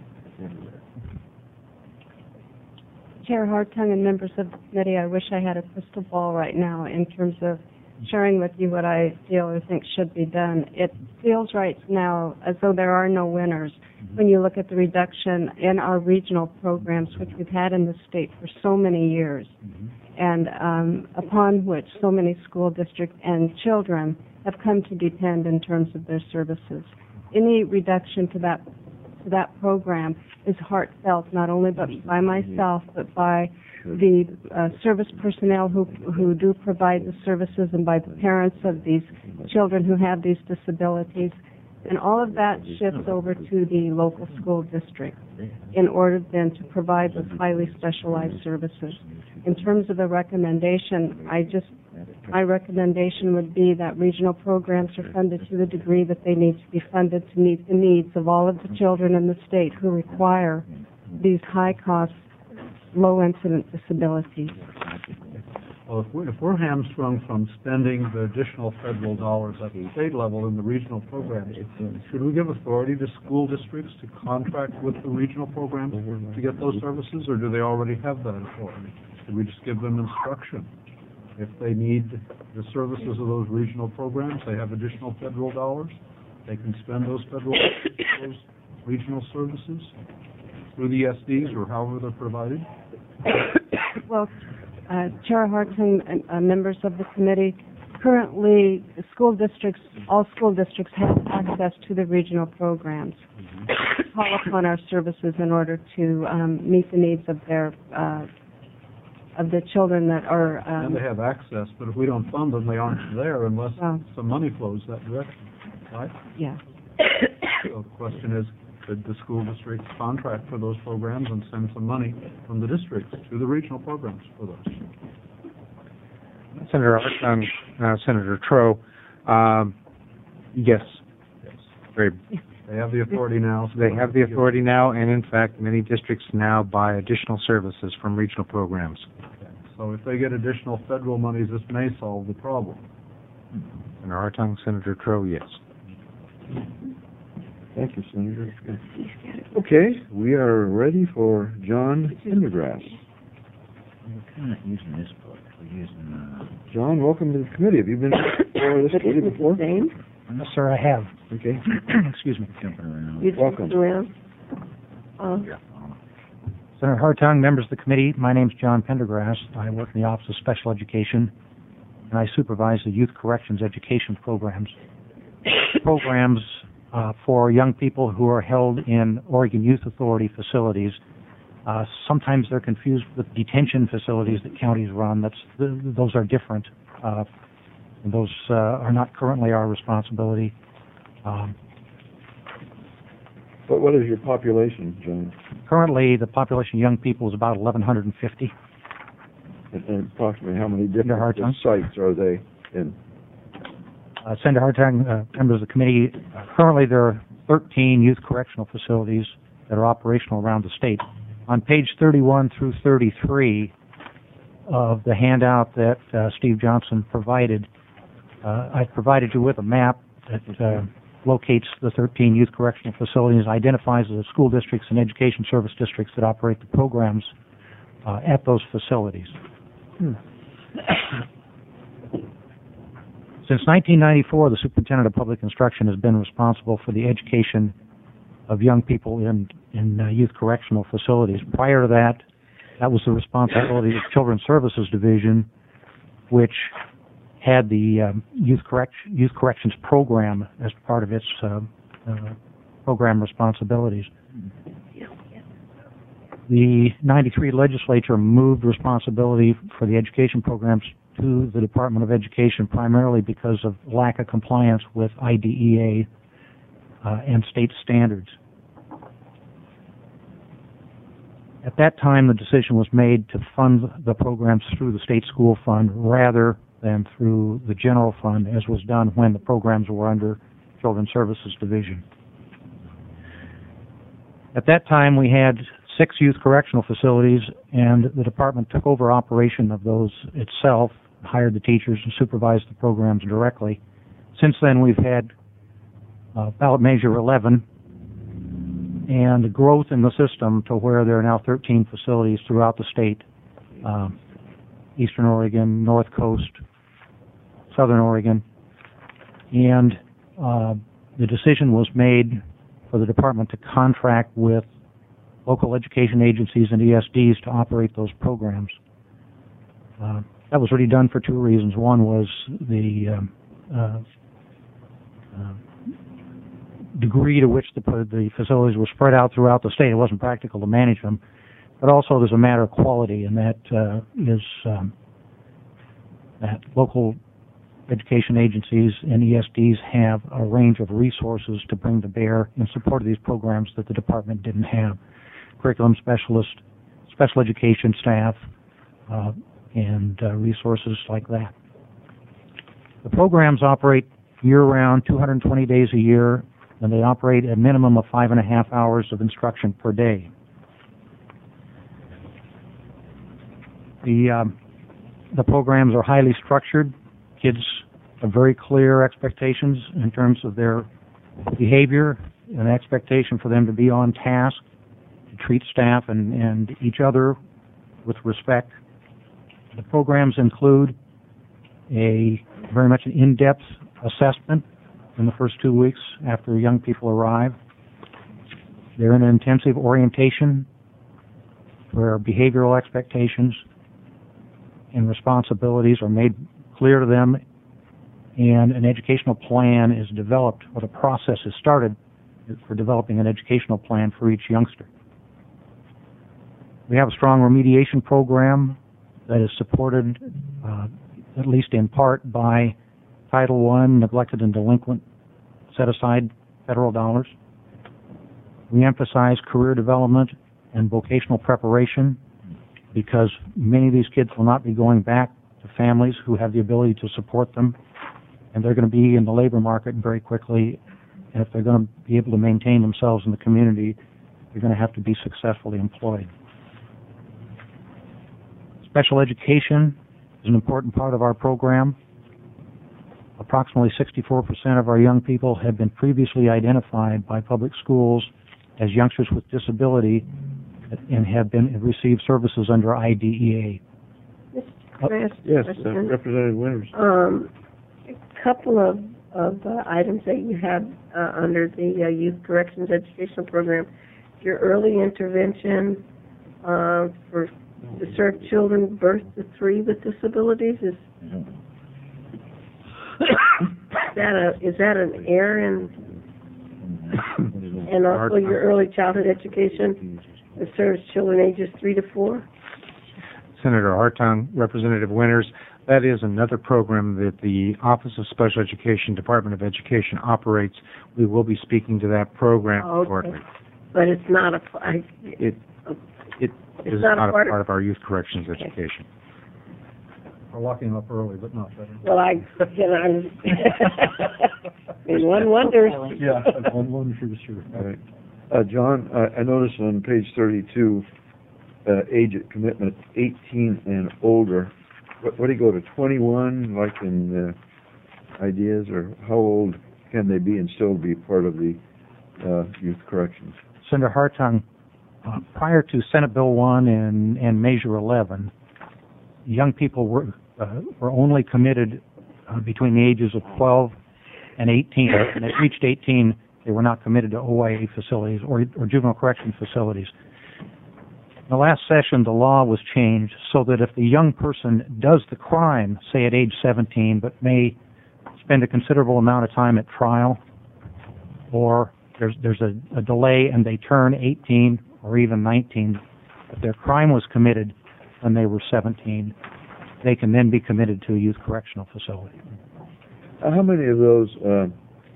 Chair Hartung and members of the committee, I wish I had a crystal ball right now in terms of sharing with you what I feel or think should be done. It feels right now as though there are no winners when you look at the reduction in our regional programs, which we've had in the state for so many years, mm-hmm. and um, upon which so many school districts and children have come to depend in terms of their services. Any reduction to that to that program is heartfelt, not only but by myself, but by the uh, service personnel who who do provide the services, and by the parents of these children who have these disabilities. And all of that shifts over to the local school district in order then to provide those highly specialized services. In terms of the recommendation, I just, my recommendation would be that regional programs are funded to the degree that they need to be funded to meet the needs of all of the children in the state who require these high-cost, low-incident disabilities. Well, if we're, if we're hamstrung from spending the additional federal dollars at the state level in the regional programs, should we give authority to school districts to contract with the regional programs to get those services, or do they already have that authority? Should we just give them instruction? If they need the services of those regional programs, they have additional federal dollars, they can spend those federal, those regional services through the S Ds or however they're provided? Well, uh, Chair Hartung and uh, members of the committee, currently the school districts, all school districts have access to the regional programs. We call upon our services in order to um, meet the needs of their uh, of the children that are. Um, And they have access, but if we don't fund them, they aren't there unless Well- some money flows that direction, right? yeah. So the question is, could the school districts contract for those programs and send some money from the districts to the regional programs for those? Senator Hartung, uh, Senator Troe, um, yes, Yes. very, They have the authority now. so they have the authority now, and in fact, many districts now buy additional services from regional programs. Okay. So if they get additional federal monies, this may solve the problem. Senator Hartung, Senator Troe, yes. Thank you, Senator. Okay, we are ready for John Pendergrass. We're kind of using this book. We're using, uh, John, welcome to the committee. Have you been before this committee before? Yes, sir, I have. Okay, Excuse me. jumping around. You welcome. around? Uh, Yeah. Senator Hartung, members of the committee, my name's John Pendergrass. I work in the Office of Special Education, and I supervise the Youth Corrections Education programs. Programs uh, for young people who are held in Oregon Youth Authority facilities. Uh, sometimes they're confused with detention facilities that counties run. That's th- those are different. Uh, and those uh, are not currently our responsibility. Um, But what is your population, John? currently, the population of young people is about eleven fifty. And and approximately how many different Hartung? sites are they in? Uh, Senator Hartung, uh, members of the committee, uh, currently there are thirteen youth correctional facilities that are operational around the state. On page thirty-one through thirty-three of the handout that uh, Steve Johnson provided, uh, I provided you with a map that uh, locates the thirteen youth correctional facilities, identifies the school districts and education service districts that operate the programs uh, at those facilities. Hmm. Since nineteen ninety-four, the Superintendent of Public Instruction has been responsible for the education of young people in, in uh, youth correctional facilities. Prior to that, that was the responsibility of the Children's Services Division, which had the um, youth, correct, youth corrections program as part of its uh, uh, program responsibilities. The ninety-three legislature moved responsibility for the education programs to the Department of Education primarily because of lack of compliance with I D E A uh, and state standards. At that time, the decision was made to fund the programs through the state school fund rather than through the general fund, as was done when the programs were under Children's Services Division. At that time, we had six youth correctional facilities, and the department took over operation of those itself, hired the teachers, and supervised the programs directly. Since then, we've had uh, ballot measure eleven, and growth in the system to where there are now thirteen facilities throughout the state, um, Eastern Oregon, North Coast, Southern Oregon, and uh, the decision was made for the department to contract with local education agencies and E S Ds to operate those programs. Uh, that was really done for two reasons. One was the um, uh, uh, degree to which the, the facilities were spread out throughout the state. It wasn't practical to manage them. But also there's a matter of quality, and that uh, is um, that local education agencies and E S Ds have a range of resources to bring to bear in support of these programs that the department didn't have. Curriculum specialists, special education staff, uh, and uh, resources like that. The programs operate year-round, two hundred twenty days a year, and they operate a minimum of five and a half hours of instruction per day. The, um, the programs are highly structured. Kids have very clear expectations in terms of their behavior, an expectation for them to be on task, to treat staff and, and each other with respect. The programs include a very much an in-depth assessment in the first two weeks after young people arrive. They're in an intensive orientation where behavioral expectations and responsibilities are made clear to them, and an educational plan is developed, or the process is started for developing an educational plan for each youngster. We have a strong remediation program that is supported, uh, at least in part, by Title one, neglected and delinquent, set-aside federal dollars. We emphasize career development and vocational preparation because many of these kids will not be going back to families who have the ability to support them, and they're going to be in the labor market very quickly, and if they're going to be able to maintain themselves in the community, they're going to have to be successfully employed. Special education is an important part of our program. Approximately sixty-four percent of our young people have been previously identified by public schools as youngsters with disability and have been have received services under I D E A. Mister Chris, Yes, uh, question. Representative Winters. Um, a couple of, of uh, items that you have uh, under the uh, Youth Corrections Educational Program. Your early intervention uh, for to serve children birth to three with disabilities is that a is that an error in and also your early childhood education that serves children ages three to four? Senator Hartung, Representative Winters, that is another program that the Office of Special Education, Department of Education operates. We will be speaking to that program Oh, okay. shortly. But it's not a I, It, it It's is not a not a part part of- of our youth corrections Okay. education. We're locking them up early, but not better. well I you know I'm I mean, one wonders. Yeah, one, one for sure. All right. Uh, John, I, I noticed on page thirty-two, uh, age at commitment eighteen and older. What, what do you go to, twenty-one, like in uh, ideas, or how old can they be and still be part of the uh, youth corrections? Senator Hartung, uh, prior to Senate Bill one and, and Measure eleven, young people were uh, were only committed uh, between the ages of twelve and eighteen. And they reached eighteen, they were not committed to O I A facilities or, or juvenile correction facilities. In the last session, the law was changed so that if the young person does the crime, say at age seventeen, but may spend a considerable amount of time at trial, or there's there's a, a delay and they turn eighteen or even nineteen, if their crime was committed when they were seventeen, they can then be committed to a youth correctional facility. Uh, how many of those uh,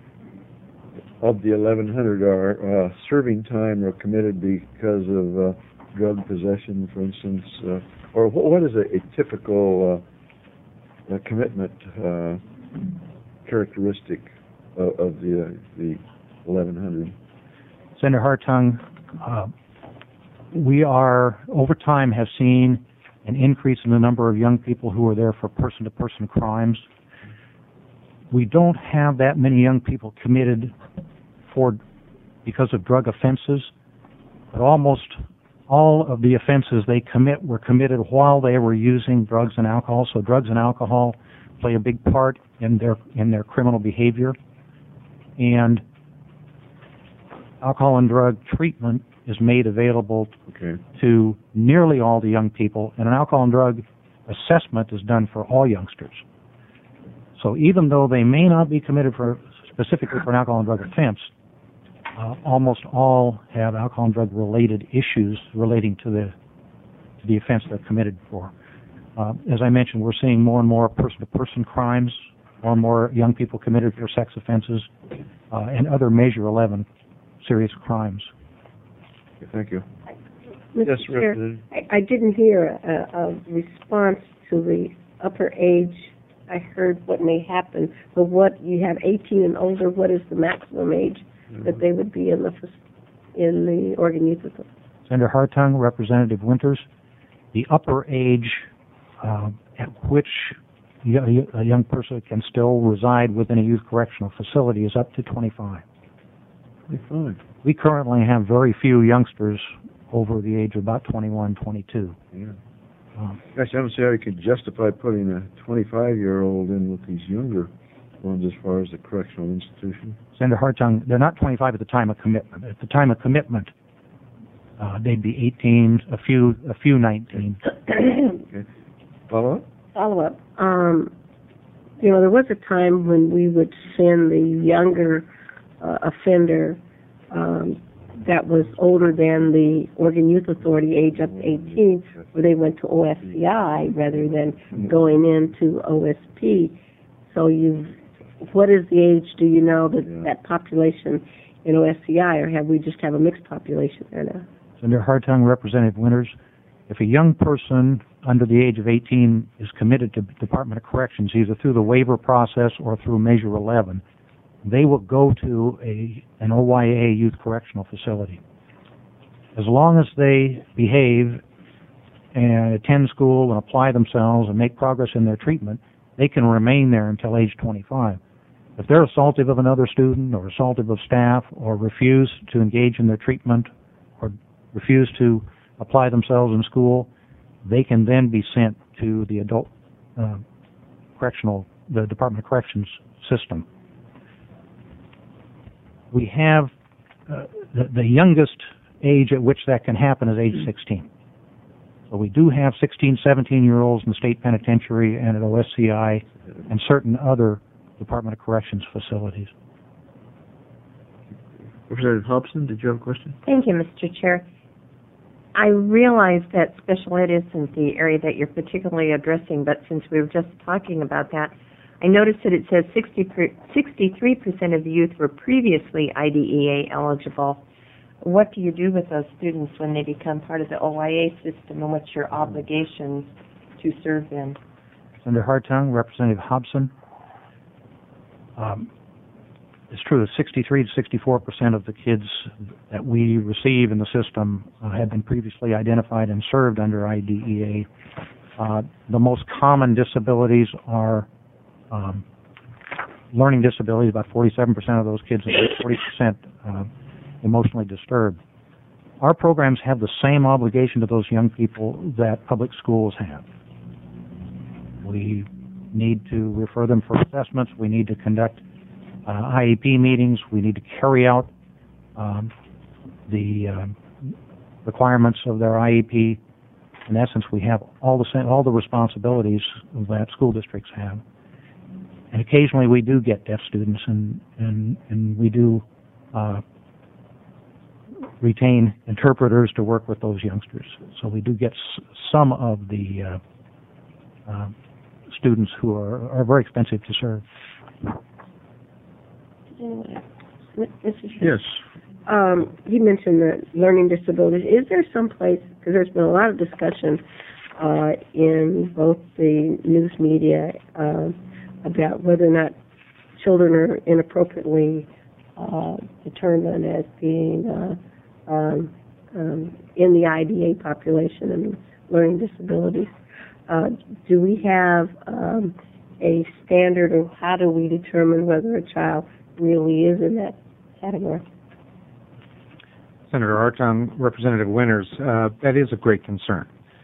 of the eleven hundred are uh, serving time or committed because of uh, drug possession, for instance, uh, or wh- what is a, a typical uh, a commitment uh, characteristic of, of the uh, the eleven hundred? Senator Hartung, uh, we are, over time, have seen an increase in the number of young people who are there for person-to-person crimes. We don't have that many young people committed for because of drug offenses, but almost all of the offenses they commit were committed while they were using drugs and alcohol. So drugs and alcohol play a big part in their in their criminal behavior, and alcohol and drug treatment is made available Okay. to nearly all the young people, and an alcohol and drug assessment is done for all youngsters. So even though they may not be committed for specifically for an alcohol and drug offense, uh, almost all have alcohol and drug related issues relating to the to the offense they're committed for. Uh, as I mentioned, we're seeing more and more person-to-person crimes or more young people committed for sex offenses, uh, and other Measure eleven serious crimes. Okay, thank you. Mister Yes, Chair, Representative. I, I didn't hear a, a response to the upper age. I heard what may happen, but what, you have eighteen and older, what is the maximum age that they would be in the, fac- in the Oregon Youth Authority? Senator Hartung, Representative Winters, the upper age uh, at which y- a young person can still reside within a youth correctional facility is up to twenty-five. twenty-five. We currently have very few youngsters over the age of about twenty-one, twenty-two. Yeah. Um, Gosh, I don't see how you could justify putting a twenty-five-year-old in with these younger ones as far as the correctional institution. Senator Hartung, they're not twenty-five at the time of commitment. At the time of commitment, uh, they'd be eighteen, a few, a few nineteen. Okay. Follow up? Follow-up. Um, you know, there was a time when we would send the younger uh, offender um, that was older than the Oregon Youth Authority age up to eighteen, where they went to O S C I rather than going into O S P. So you, what is the age, do you know, that Yeah. that population in O S C I, or have we just have a mixed population there now? Senator Hartung, Representative Winters, if a young person under the age of eighteen is committed to Department of Corrections, either through the waiver process or through Measure eleven, they will go to a an O Y A youth correctional facility. As long as they behave and attend school and apply themselves and make progress in their treatment, they can remain there until age twenty-five. If they're assaultive of another student or assaultive of staff or refuse to engage in their treatment or refuse to apply themselves in school, they can then be sent to the adult uh, correctional, the Department of Corrections system. We have uh, the, the youngest age at which that can happen is age sixteen. So we do have sixteen, seventeen-year-olds in the state penitentiary and at O S C I and certain other Department of Corrections facilities. Representative Hobson, did you have a question? Thank you, Mister Chair. I realize that special ed isn't the area that you're particularly addressing, but since we were just talking about that, I noticed that it says sixty-three percent of the youth were previously I D E A eligible. What do you do with those students when they become part of the O Y A system, and what's your obligations to serve them? Senator Hartung, Representative Hobson. Um, it's true that sixty-three to sixty-four percent of the kids that we receive in the system uh, have been previously identified and served under I D E A. Uh, the most common disabilities are um, learning disabilities. About forty-seven percent of those kids and forty percent uh, emotionally disturbed. Our programs have the same obligation to those young people that public schools have. We need to refer them for assessments. We need to conduct uh, I E P meetings. We need to carry out um, the uh, requirements of their I E P. In essence, we have all the same, all the responsibilities that school districts have. And occasionally we do get deaf students, and and, and we do uh, retain interpreters to work with those youngsters. So we do get s- some of the uh, uh, students who are, are very expensive to serve. Mister Chair? Yes. Um, you mentioned the learning disabilities. Is there some place, because there's been a lot of discussion uh, in both the news media uh, about whether or not children are inappropriately uh, determined as being uh, um, um, in the I D A population and learning disabilities. Uh, do we have um, a standard, or how do we determine whether a child really is in that category? Senator Hartung, Representative Winters, uh, that is a great concern.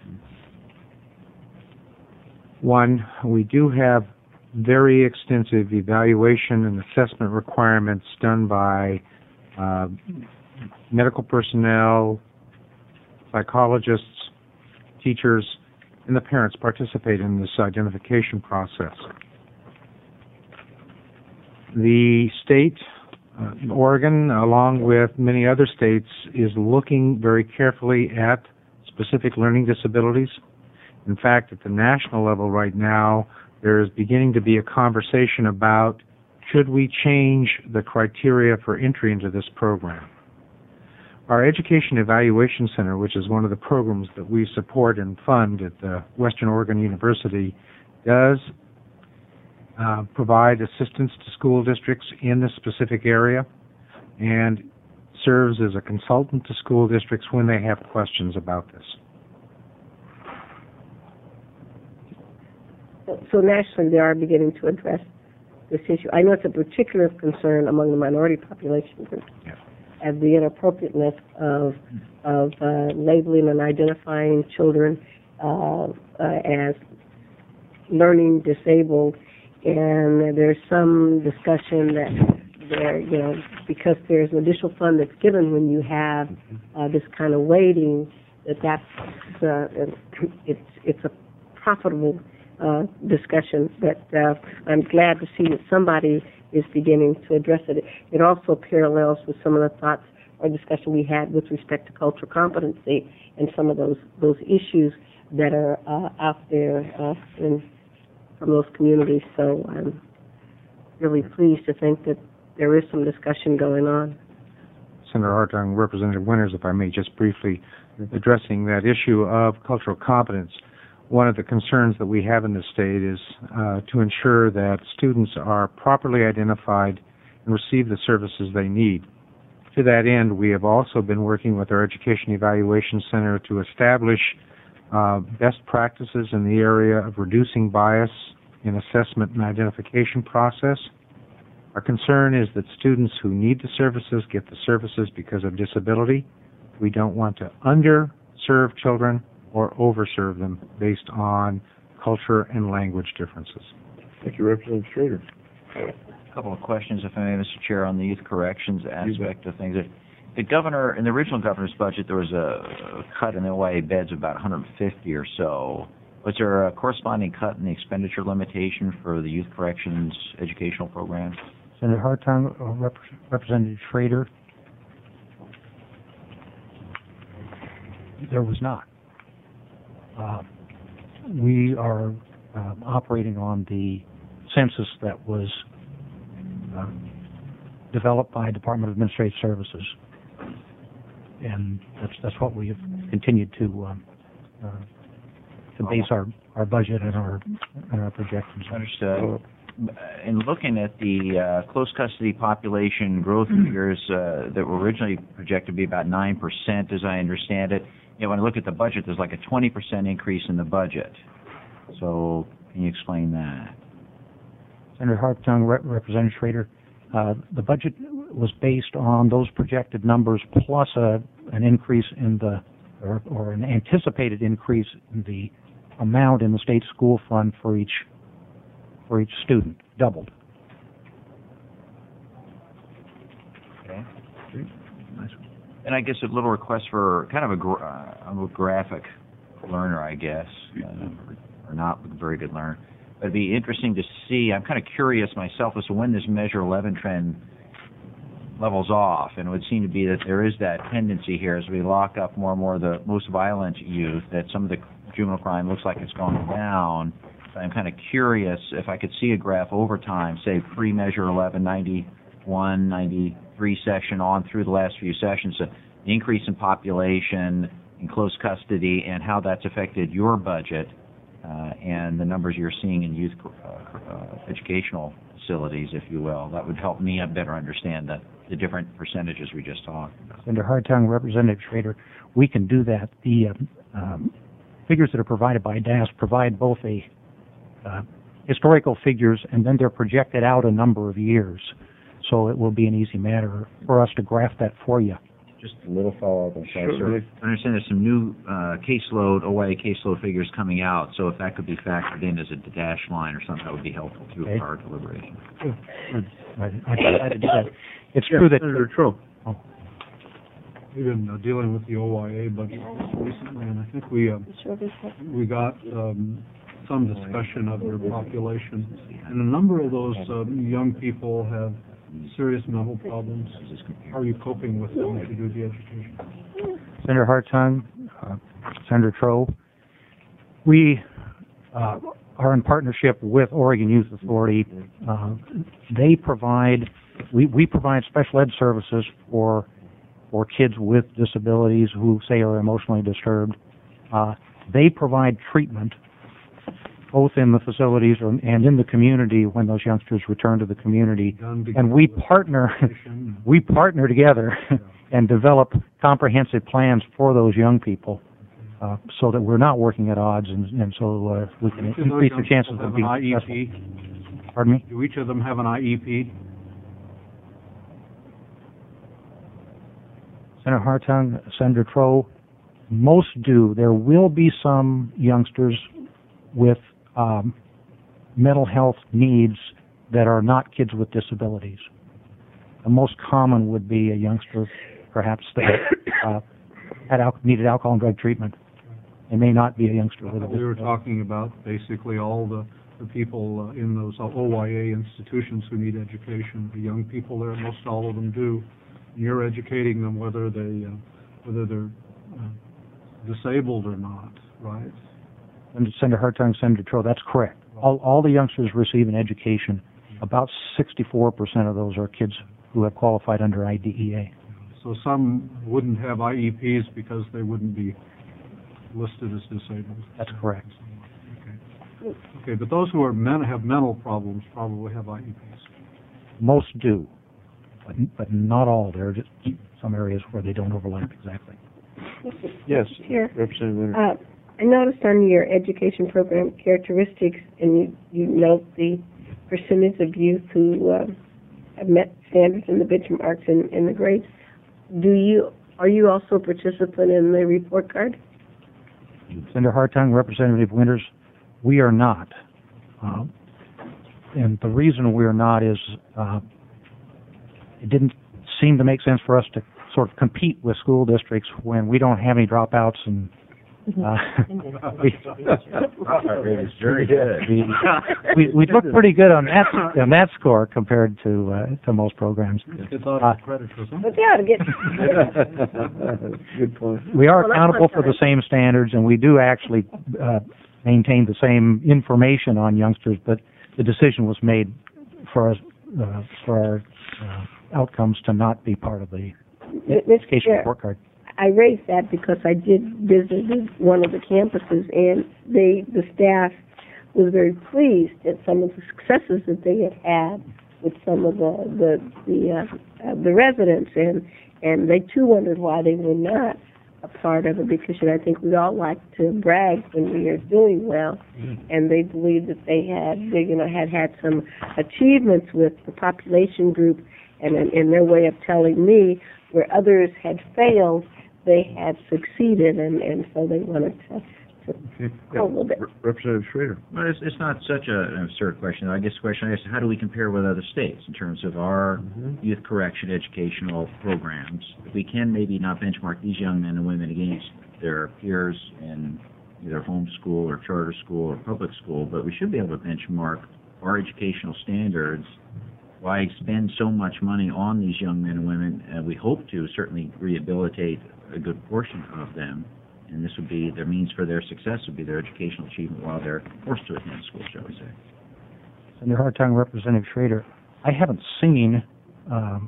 One, we do have very extensive evaluation and assessment requirements done by uh, medical personnel, psychologists, teachers, and the parents participate in this identification process. The state, uh, Oregon, along with many other states, is looking very carefully at specific learning disabilities. In fact, at the national level right now, there is beginning to be a conversation about should we change the criteria for entry into this program. Our Education Evaluation Center, which is one of the programs that we support and fund at the Western Oregon University, does uh, provide assistance to school districts in this specific area and serves as a consultant to school districts when they have questions about this. So nationally, they are beginning to address this issue. I know it's a particular concern among the minority population groups, Yeah. as the inappropriateness of of uh, labeling and identifying children uh, uh, as learning disabled, and there's some discussion that there, you know, because there's an additional fund that's given when you have uh, this kind of weighting, that that's uh, it's it's a profitable uh, discussion. But uh, I'm glad to see that somebody is beginning to address it. It also parallels with some of the thoughts or discussion we had with respect to cultural competency and some of those those issues that are uh, out there uh, in, from those communities. So I'm really pleased to think that there is some discussion going on. Senator Hartung, Representative Winters, if I may, just briefly addressing that issue of cultural competence. One of the concerns that we have in the state is uh, to ensure that students are properly identified and receive the services they need. To that end, we have also been working with our Education Evaluation Center to establish uh, best practices in the area of reducing bias in assessment and identification process. Our concern is that students who need the services get the services because of disability. We don't want to underserve children or overserve them based on culture and language differences. Thank you, Representative Schrader. A couple of questions, if I may, Mister Chair, on the youth corrections aspect of things. The governor, in the original governor's budget, there was a cut in the O I A beds of about one hundred fifty or so. Was there a corresponding cut in the expenditure limitation for the youth corrections educational programs? Senator Hartung, uh, Rep- Representative Schrader. There was not. Uh, we are um, operating on the census that was uh, developed by Department of Administrative Services, and that's that's what we have continued to um, uh, to base our, our budget and our and our projections on. Understood. In looking at the uh, close custody population growth figures uh, that were originally projected to be about nine percent, as I understand it, you know, when I look at the budget, there's like a twenty percent increase in the budget. So can you explain that? Senator Hartung, Rep- Representative Schrader, uh, the budget was based on those projected numbers plus a, an increase in the, or, or an anticipated increase in the amount in the state school fund for each for each student, doubled. Okay. Nice. And I guess a little request for kind of a, gra- uh, I'm a graphic learner, I guess, uh, or not a very good learner. But it'd be interesting to see, I'm kind of curious myself as to when this Measure eleven trend levels off, and it would seem to be that there is that tendency here as we lock up more and more of the most violent youth, that some of the juvenile crime looks like it's going down. I'm kind of curious if I could see a graph over time, say pre-Measure eleven, ninety-one, ninety-three session on through the last few sessions, uh, the increase in population in close custody and how that's affected your budget uh, and the numbers you're seeing in youth uh, uh, educational facilities, if you will. That would help me better understand the, the different percentages we just talked about. Senator Hartung, Representative Schrader, we can do that. The um, um, figures that are provided by D A S provide both a Uh, historical figures, and then they're projected out a number of years. So it will be an easy matter for us to graph that for you. Just a little follow-up on that, Sure. sir. I understand there's some new uh, caseload, O I A caseload figures coming out, so if that could be factored in as a dash line or something, that would be helpful too Okay. for our deliberation. I, I decided to do that. It's Yeah, true that Senator Trope. Oh. We've been uh, dealing with the O I A budget recently, and I think we uh, we got um, some discussion of their population, and a number of those um, young people have serious mental problems. How are you coping with them as you do the education? Senator Hartung, uh, Senator Troe, we uh, are in partnership with Oregon Youth Authority. Uh, they provide, we, we provide special ed services for for kids with disabilities who, say, are emotionally disturbed. Uh, they provide treatment both in the facilities or, and in the community when those youngsters return to the community. And we partner, we partner together and develop comprehensive plans for those young people uh, so that we're not working at odds, and, and so uh, we can increase the chances of being successful. Pardon me? Do each of them have an I E P? Senator Hartung, Senator Troe, most do. There will be some youngsters with um, mental health needs that are not kids with disabilities. The most common would be a youngster, perhaps, that uh, had al- needed alcohol and drug treatment. It may not be a youngster with a disability. We were talking about basically all the, the people uh, in those O Y A institutions who need education. The young people there, most all of them do. You're educating them whether they, uh, whether they're uh, disabled or not, right? And Senator Hartung, Senator Troe, that's correct. All, all the youngsters receive an education. About sixty-four percent of those are kids who have qualified under I D E A. So some wouldn't have I E Ps because they wouldn't be listed as disabled. That's correct. Okay. Okay, but those who are men have mental problems probably have I E Ps. Most do, but, but not all. There are just some areas where they don't overlap exactly. Yes, Here. Representative Winter. Uh, I noticed on your education program characteristics, and you, you note the percentage of youth who uh, have met standards in the benchmarks and in the grades. Do you, are you also a participant in the report card? Senator Hartung, Representative Winters, we are not. Uh, and the reason we are not is uh, it didn't seem to make sense for us to sort of compete with school districts when we don't have any dropouts and uh, we, very good. we, we look pretty good on that on that score compared to uh, to most programs. It's out of credit for some. But yeah, to get. Good point. We are Well, that's accountable what for the same standards, and we do actually uh, maintain the same information on youngsters. But the decision was made for us uh, for our uh, outcomes to not be part of the education report card. I raised that because I did visit one of the campuses, and they, the staff was very pleased at some of the successes that they had had with some of the the the, uh, uh, the residents, and and they too wondered why they were not a part of it, because you know, I think we all like to brag when we are doing well, and they believed that they had they, you know had had some achievements with the population group, and in, in their way of telling me where others had failed, they had succeeded, and, and so they wanted to, to Okay. go a little bit. Re- Representative Schrader. Well, it's, it's not such a, an absurd question. I guess the question is, how do we compare with other states in terms of our Mhm. youth correction educational programs? If we can maybe not benchmark these young men and women against their peers in either homeschool or charter school or public school, but we should be able to benchmark our educational standards. Why spend so much money on these young men and women? Uh, we hope to certainly rehabilitate a good portion of them, and this would be their means for their success would be their educational achievement while they're forced to attend school, shall we say. Senator Hartung, Representative Schrader, I haven't seen um,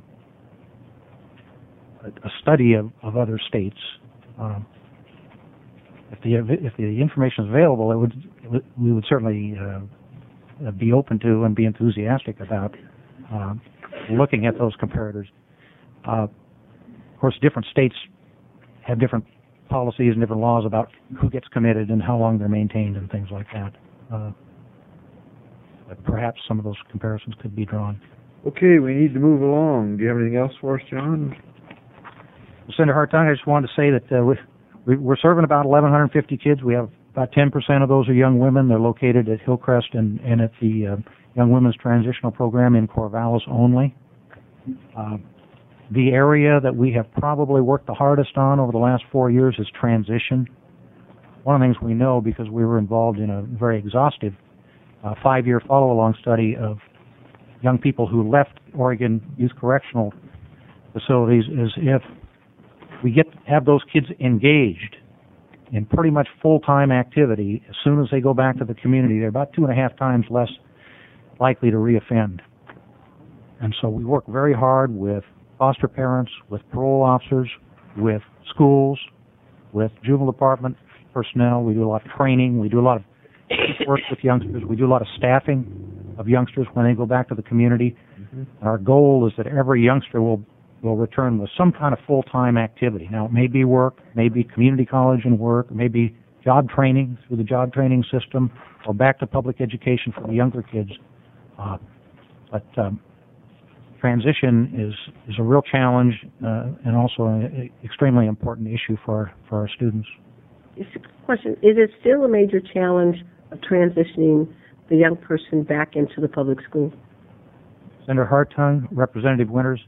a, a study of, of other states. Um, if the if the information is available, it would, it would we would certainly uh, be open to and be enthusiastic about uh, looking at those comparators. Uh, of course, different states have different policies and different laws about who gets committed and how long they're maintained and things like that. Uh, but perhaps some of those comparisons could be drawn. Okay, we need to move along. Do you have anything else for us, John? Senator Hartung, I just wanted to say that uh, we, we, we're serving about eleven fifty kids. We have about ten percent of those are young women. They're located at Hillcrest and, and at the uh, Young Women's Transitional Program in Corvallis only. Uh, The area that we have probably worked the hardest on over the last four years is transition. One of the things we know, because we were involved in a very exhaustive uh, five-year follow-along study of young people who left Oregon Youth Correctional Facilities, is if we get have those kids engaged in pretty much full-time activity, as soon as they go back to the community, they're about two and a half times less likely to reoffend. And so we work very hard with foster parents, with parole officers, with schools, with juvenile department personnel. We do a lot of training. We do a lot of work with youngsters. We do a lot of staffing of youngsters when they go back to the community. Mm-hmm. Our goal is that every youngster will will return with some kind of full-time activity. Now, it may be work, may be community college and work, maybe job training through the job training system, or back to public education for the younger kids. Uh, but um, transition is, is a real challenge uh, and also an extremely important issue for, for our students. Question, is it still a major challenge of transitioning the young person back into the public school? Senator Hartung, Representative Winters,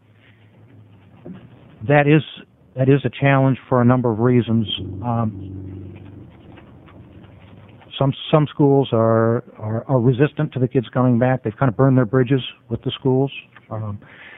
that is that is a challenge for a number of reasons. Um, some some schools are, are are resistant to the kids coming back. They've kind of burned their bridges with the schools. Um,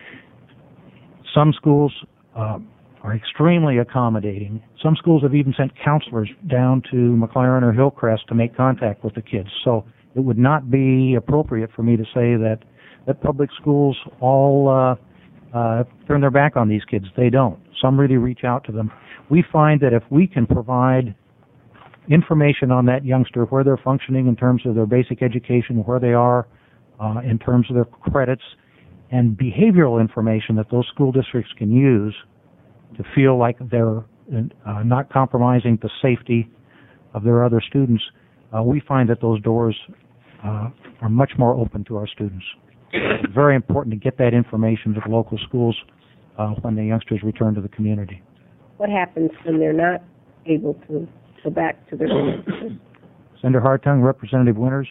some schools uh, are extremely accommodating. Some schools have even sent counselors down to McLaren or Hillcrest to make contact with the kids. So it would not be appropriate for me to say that that public schools all uh, uh, turn their back on these kids. They don't. Some really reach out to them. We find that if we can provide information on that youngster, where they're functioning in terms of their basic education, where they are uh, in terms of their credits, and behavioral information that those school districts can use to feel like they're uh, not compromising the safety of their other students, uh, we find that those doors uh, are much more open to our students. It's very important to get that information to the local schools uh, when the youngsters return to the community. What happens when they're not able to go back to their community? Senator Hartung, Representative Winters,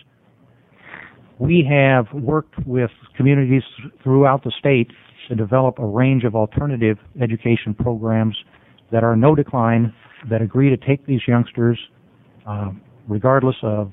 we have worked with communities throughout the state to develop a range of alternative education programs that are no decline, that agree to take these youngsters uh, regardless of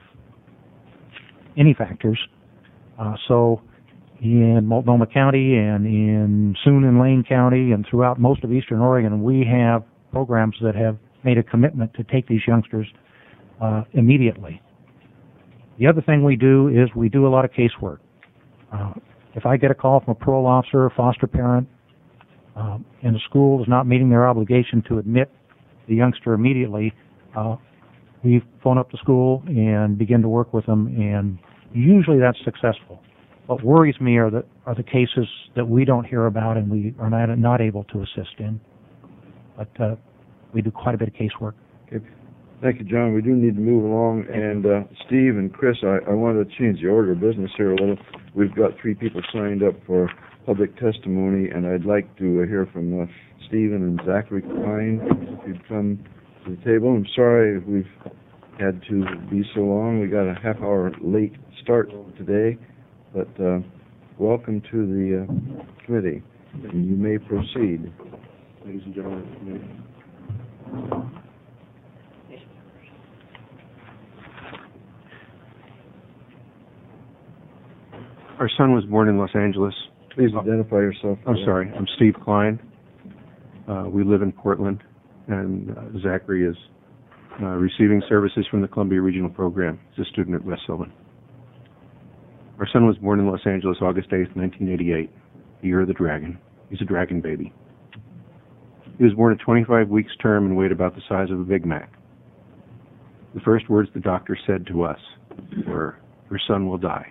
any factors. Uh, so in Multnomah County and in soon in Lane County and throughout most of eastern Oregon, we have programs that have made a commitment to take these youngsters uh, immediately. The other thing we do is we do a lot of casework. Uh, if I get a call from a parole officer or foster parent um, and the school is not meeting their obligation to admit the youngster immediately, uh, we phone up the school and begin to work with them, and usually that's successful. What worries me are the, are the cases that we don't hear about and we are not, not able to assist in. But uh, we do quite a bit of casework. Okay. Thank you, John. We do need to move along. And uh, Steve and Chris, I, I want to change the order of business here a little. We've got three people signed up for public testimony, and I'd like to uh, hear from uh, Stephen and Zachary Klein, if you'd come to the table. I'm sorry if we've had to be so long. We got a half hour late start today, but uh, welcome to the uh, committee, and you may proceed. Ladies and gentlemen of the committee. Our son was born in Los Angeles. Please identify yourself. I'm sorry. I'm Steve Klein. Uh, we live in Portland, and uh, Zachary is uh, receiving services from the Columbia Regional Program. He's a student at West Sylvan. Our son was born in Los Angeles August eighth, nineteen eighty-eight, the year of the dragon. He's a dragon baby. He was born at twenty-five weeks term and weighed about the size of a Big Mac. The first words the doctor said to us were, "Your son will die."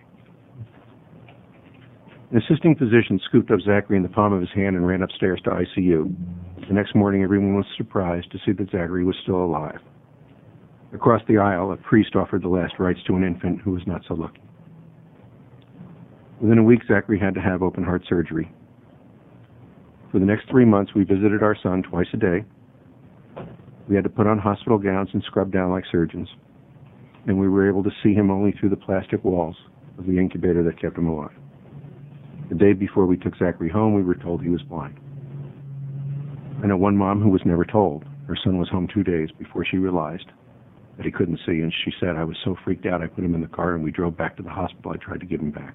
An assisting physician scooped up Zachary in the palm of his hand and ran upstairs to I C U. The next morning, everyone was surprised to see that Zachary was still alive. Across the aisle, a priest offered the last rites to an infant who was not so lucky. Within a week, Zachary had to have open-heart surgery. For the next three months, we visited our son twice a day. We had to put on hospital gowns and scrub down like surgeons. And we were able to see him only through the plastic walls of the incubator that kept him alive. The day before we took Zachary home, we were told he was blind. I know one mom who was never told. Her son was home two days before she realized that he couldn't see, and she said, "I was so freaked out, I put him in the car and we drove back to the hospital. I tried to give him back."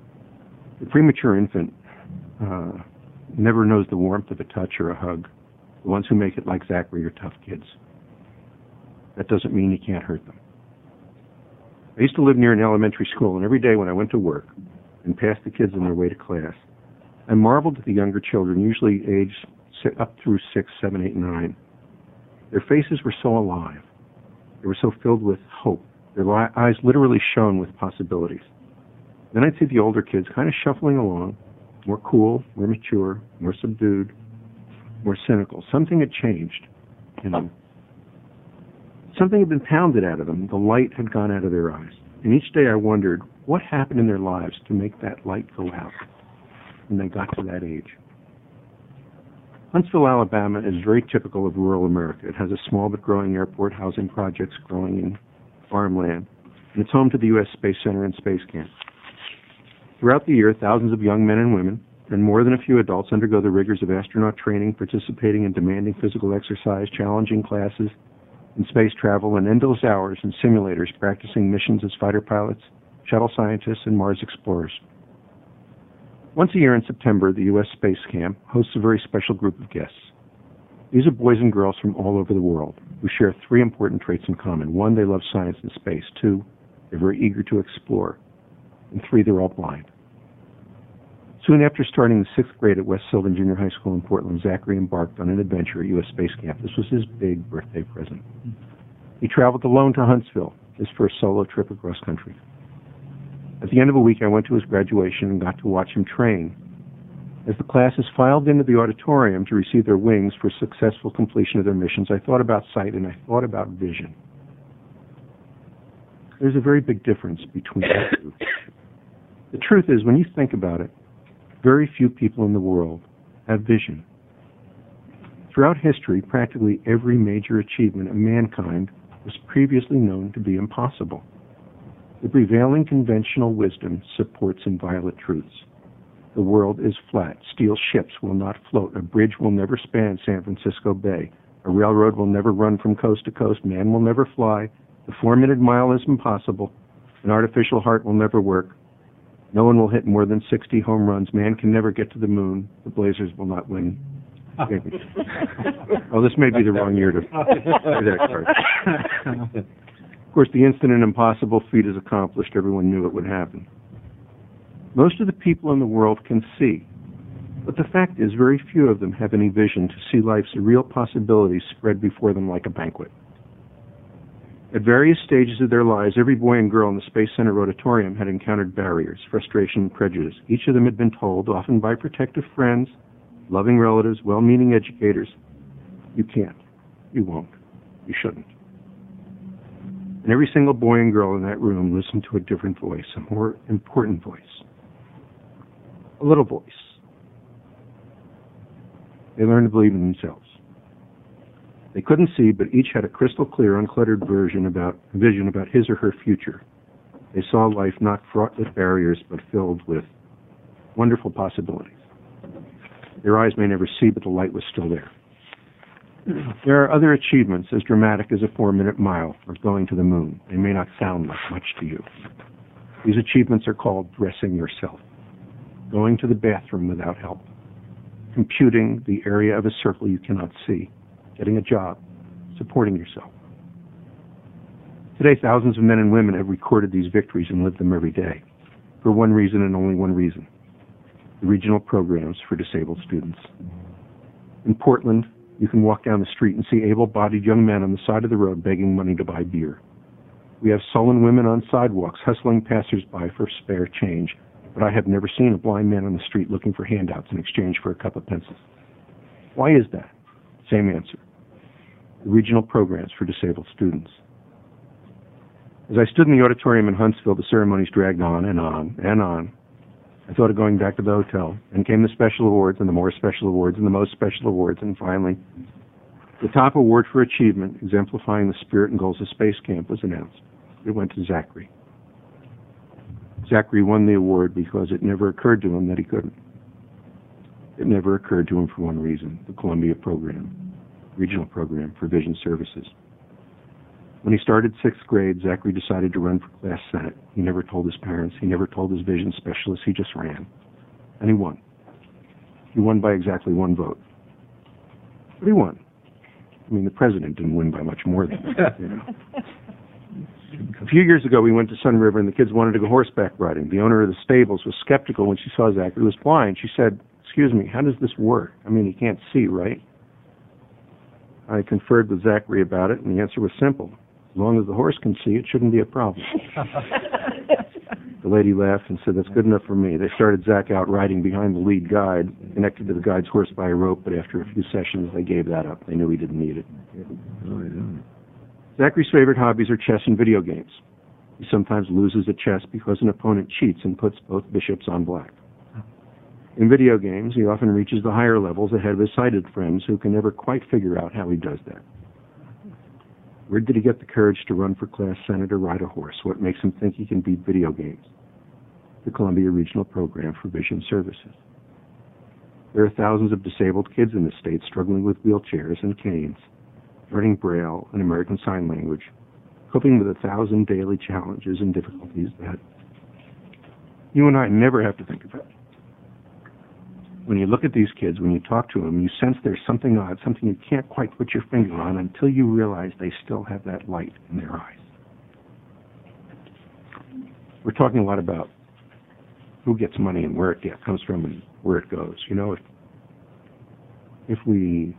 The premature infant uh, never knows the warmth of a touch or a hug. The ones who make it like Zachary are tough kids. That doesn't mean you can't hurt them. I used to live near an elementary school, and every day when I went to work and passed the kids on their way to class, I marveled at the younger children, usually aged up through six, seven, eight, nine. Their faces were so alive. They were so filled with hope. Their li- eyes literally shone with possibilities. Then I'd see the older kids kind of shuffling along, more cool, more mature, more subdued, more cynical. Something had changed in them. Something had been pounded out of them. The light had gone out of their eyes. And each day I wondered, what happened in their lives to make that light go out when they got to that age? Huntsville, Alabama is very typical of rural America. It has a small but growing airport, housing projects growing in farmland, and it's home to the U S Space Center and Space Camp. Throughout the year, thousands of young men and women, and more than a few adults, undergo the rigors of astronaut training, participating in demanding physical exercise, challenging classes in space travel, and endless hours in simulators practicing missions as fighter pilots, shuttle scientists, and Mars explorers. Once a year in September, the U S Space Camp hosts a very special group of guests. These are boys and girls from all over the world who share three important traits in common. One, they love science and space. Two, they're very eager to explore. And three, they're all blind. Soon after starting the sixth grade at West Sylvan Junior High School in Portland, Zachary embarked on an adventure at U S Space Camp. This was his big birthday present. He traveled alone to Huntsville, his first solo trip across country. At the end of a week, I went to his graduation and got to watch him train. As the classes filed into the auditorium to receive their wings for successful completion of their missions, I thought about sight and I thought about vision. There's a very big difference between the two. The truth is, when you think about it, very few people in the world have vision. Throughout history, practically every major achievement of mankind was previously known to be impossible. The prevailing conventional wisdom supports inviolate truths. The world is flat. Steel ships will not float. A bridge will never span San Francisco Bay. A railroad will never run from coast to coast. Man will never fly. The four-minute mile is impossible. An artificial heart will never work. No one will hit more than sixty home runs. Man can never get to the moon. The Blazers will not win. Oh, this may be the wrong year to play that card. Of course, the instant an impossible feat is accomplished, everyone knew it would happen. Most of the people in the world can see, but the fact is very few of them have any vision to see life's real possibilities spread before them like a banquet. At various stages of their lives, every boy and girl in the Space Center auditorium had encountered barriers, frustration, and prejudice. Each of them had been told, often by protective friends, loving relatives, well-meaning educators, you can't, you won't, you shouldn't. And every single boy and girl in that room listened to a different voice, a more important voice, a little voice. They learned to believe in themselves. They couldn't see, but each had a crystal clear, uncluttered version about, vision about his or her future. They saw life not fraught with barriers, but filled with wonderful possibilities. Their eyes may never see, but the light was still there. There are other achievements as dramatic as a four-minute mile or going to the moon. They may not sound like much to you. These achievements are called dressing yourself, going to the bathroom without help, computing the area of a circle you cannot see, getting a job, supporting yourself. Today, thousands of men and women have recorded these victories and lived them every day, for one reason and only one reason: the regional programs for disabled students. In Portland, you can walk down the street and see able-bodied young men on the side of the road begging money to buy beer. We have sullen women on sidewalks hustling passersby for spare change, but I have never seen a blind man on the street looking for handouts in exchange for a cup of pencils. Why is that? Same answer: the regional programs for disabled students. As I stood in the auditorium in Huntsville, the ceremonies dragged on and on and on. I thought of going back to the hotel, and came the special awards, and the more special awards, and the most special awards, and finally, the top award for achievement, exemplifying the spirit and goals of Space Camp, was announced. It went to Zachary. Zachary won the award because it never occurred to him that he couldn't. It never occurred to him for one reason: the Columbia program, regional program for vision services. When he started sixth grade, Zachary decided to run for class senate. He never told his parents. He never told his vision specialist. He just ran. And he won. He won by exactly one vote. But he won. I mean, the president didn't win by much more than that, you know. A few years ago, we went to Sun River, and the kids wanted to go horseback riding. The owner of the stables was skeptical when she saw Zachary was blind. She said, "Excuse me, how does this work? I mean, he can't see, right?" I conferred with Zachary about it, and the answer was simple. As long as the horse can see, it shouldn't be a problem. The lady laughed and said, "That's good enough for me." They started Zach out riding behind the lead guide, connected to the guide's horse by a rope, but after a few sessions, they gave that up. They knew he didn't need it. Zachary's favorite hobbies are chess and video games. He sometimes loses at chess because an opponent cheats and puts both bishops on black. In video games, he often reaches the higher levels ahead of his sighted friends who can never quite figure out how he does that. Where did he get the courage to run for class senate or ride a horse? What makes him think he can beat video games? The Columbia Regional Program for Vision Services. There are thousands of disabled kids in the state struggling with wheelchairs and canes, learning Braille and American Sign Language, coping with a thousand daily challenges and difficulties that you and I never have to think about. When you look at these kids, when you talk to them, you sense there's something odd, something you can't quite put your finger on until you realize they still have that light in their eyes. We're talking a lot about who gets money and where it get, comes from and where it goes. You know, if, if we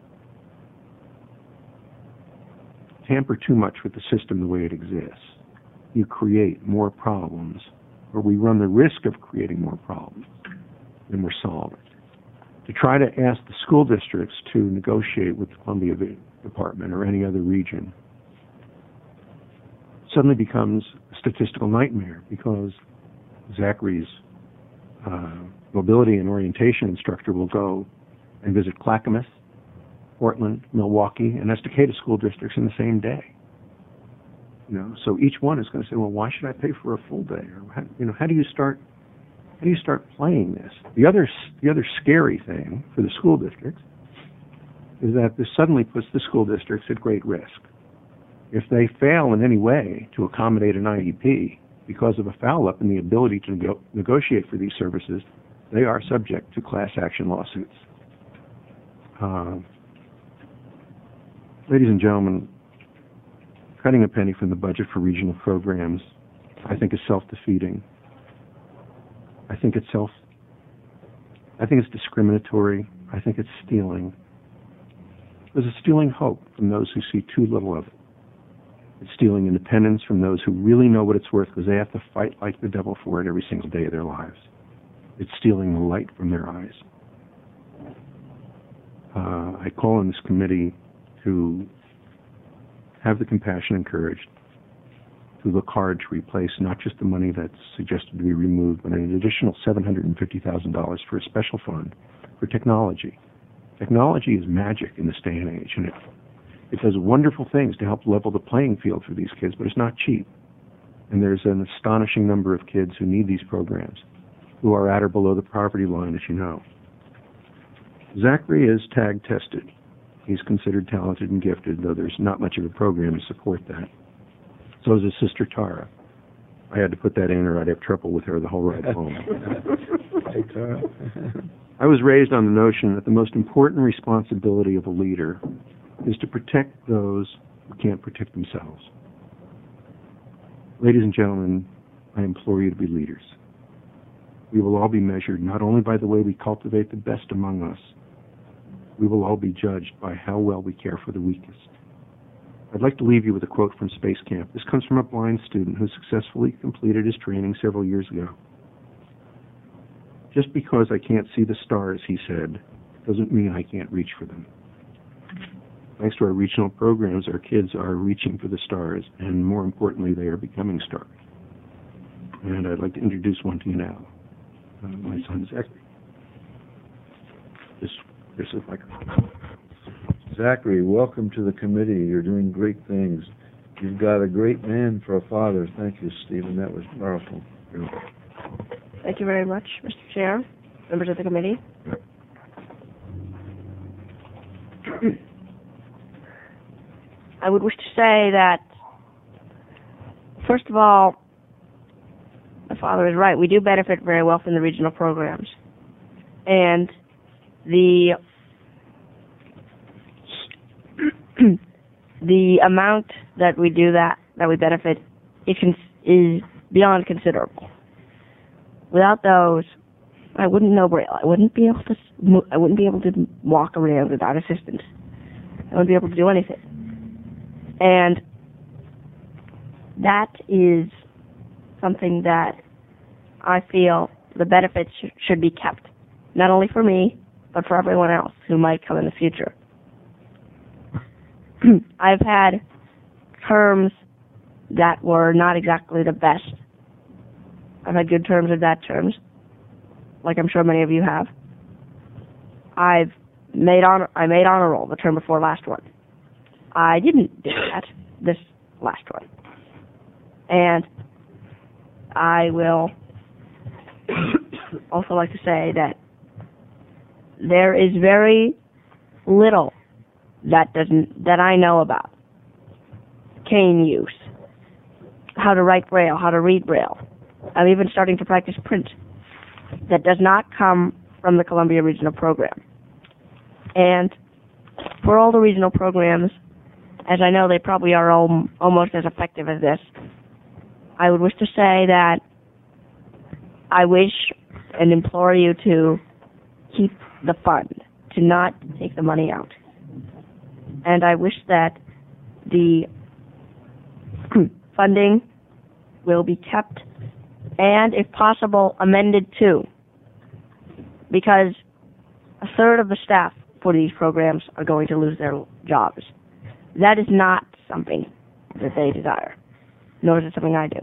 tamper too much with the system the way it exists, you create more problems, or we run the risk of creating more problems than we're solving. To try to ask the school districts to negotiate with the Columbia Department or any other region suddenly becomes a statistical nightmare, because Zachary's uh, mobility and orientation instructor will go and visit Clackamas, Portland, Milwaukee, and Estacada school districts in the same day. You know, so each one is going to say, "Well, why should I pay for a full day?" Or how, you know, how do you start? How do you start playing this? The other, the other scary thing for the school districts is that this suddenly puts the school districts at great risk. If they fail in any way to accommodate an I E P because of a foul-up in the ability to nego- negotiate for these services, they are subject to class action lawsuits. Uh, ladies and gentlemen, cutting a penny from the budget for regional programs, I think, is self-defeating. I think it's self, I think it's discriminatory. I think it's stealing. Because it's stealing hope from those who see too little of it. It's stealing independence from those who really know what it's worth, because they have to fight like the devil for it every single day of their lives. It's stealing the light from their eyes. Uh, I call on this committee to have the compassion and courage to look hard to replace not just the money that's suggested to be removed, but an additional seven hundred fifty thousand dollars for a special fund for technology. Technology is magic in this day and age, and it, it does wonderful things to help level the playing field for these kids, but it's not cheap. And there's an astonishing number of kids who need these programs, who are at or below the poverty line, as you know. Zachary is tag tested. He's considered talented and gifted, though there's not much of a program to support that. So is his sister Tara. I had to put that in or I'd have trouble with her the whole ride home. Hey, Tara. I was raised on the notion that the most important responsibility of a leader is to protect those who can't protect themselves. Ladies and gentlemen, I implore you to be leaders. We will all be measured not only by the way we cultivate the best among us, we will all be judged by how well we care for the weakest. I'd like to leave you with a quote from Space Camp. This comes from a blind student who successfully completed his training several years ago. "Just because I can't see the stars," he said, "doesn't mean I can't reach for them." Thanks to our regional programs, our kids are reaching for the stars, and more importantly, they are becoming stars. And I'd like to introduce one to you now. Uh, my son, Zachary. This, this is microphone. Zachary, welcome to the committee. You're doing great things. You've got a great man for a father. Thank you, Stephen. That was powerful. Thank you very much, Mister Chair, members of the committee. I would wish to say that, first of all, my father is right. We do benefit very well from the regional programs. And the the amount that we do that, that we benefit, is, cons- is beyond considerable. Without those, I wouldn't know Braille. I wouldn't be able to, s- mo- I wouldn't be able to walk around without assistance. I wouldn't be able to do anything. And that is something that I feel the benefits sh- should be kept, not only for me, but for everyone else who might come in the future. I've had terms that were not exactly the best. I've had good terms and bad terms, like I'm sure many of you have. I've made honor, I made honor roll the term before last one. I didn't do that this last one. And I will also like to say that there is very little that doesn't that I know about cane use, how to write Braille, how to read Braille. I'm even starting to practice print that does not come from the Columbia Regional Program. And for all the regional programs, as I know they probably are al- almost as effective as this, I would wish to say that I wish and implore you to keep the fund, to not take the money out. And I wish that the funding will be kept and, if possible, amended too, because a third of the staff for these programs are going to lose their jobs. That is not something that they desire, nor is it something I do.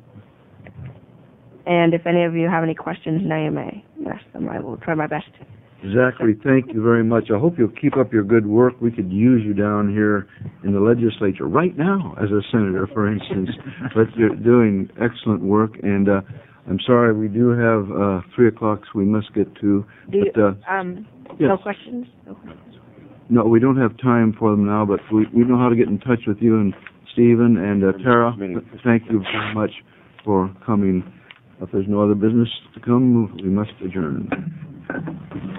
And if any of you have any questions, now you may ask them. I will try my best. Zachary, thank you very much. I hope you'll keep up your good work. We could use you down here in the legislature right now as a senator, for instance. But you're doing excellent work, and uh, I'm sorry we do have uh, three o'clocks we must get to. Do you, but, uh, um, yes. no questions? No questions? No, we don't have time for them now, but we, we know how to get in touch with you and Stephen and uh, Tara. Thank you very much for coming. If there's no other business to come, we must adjourn.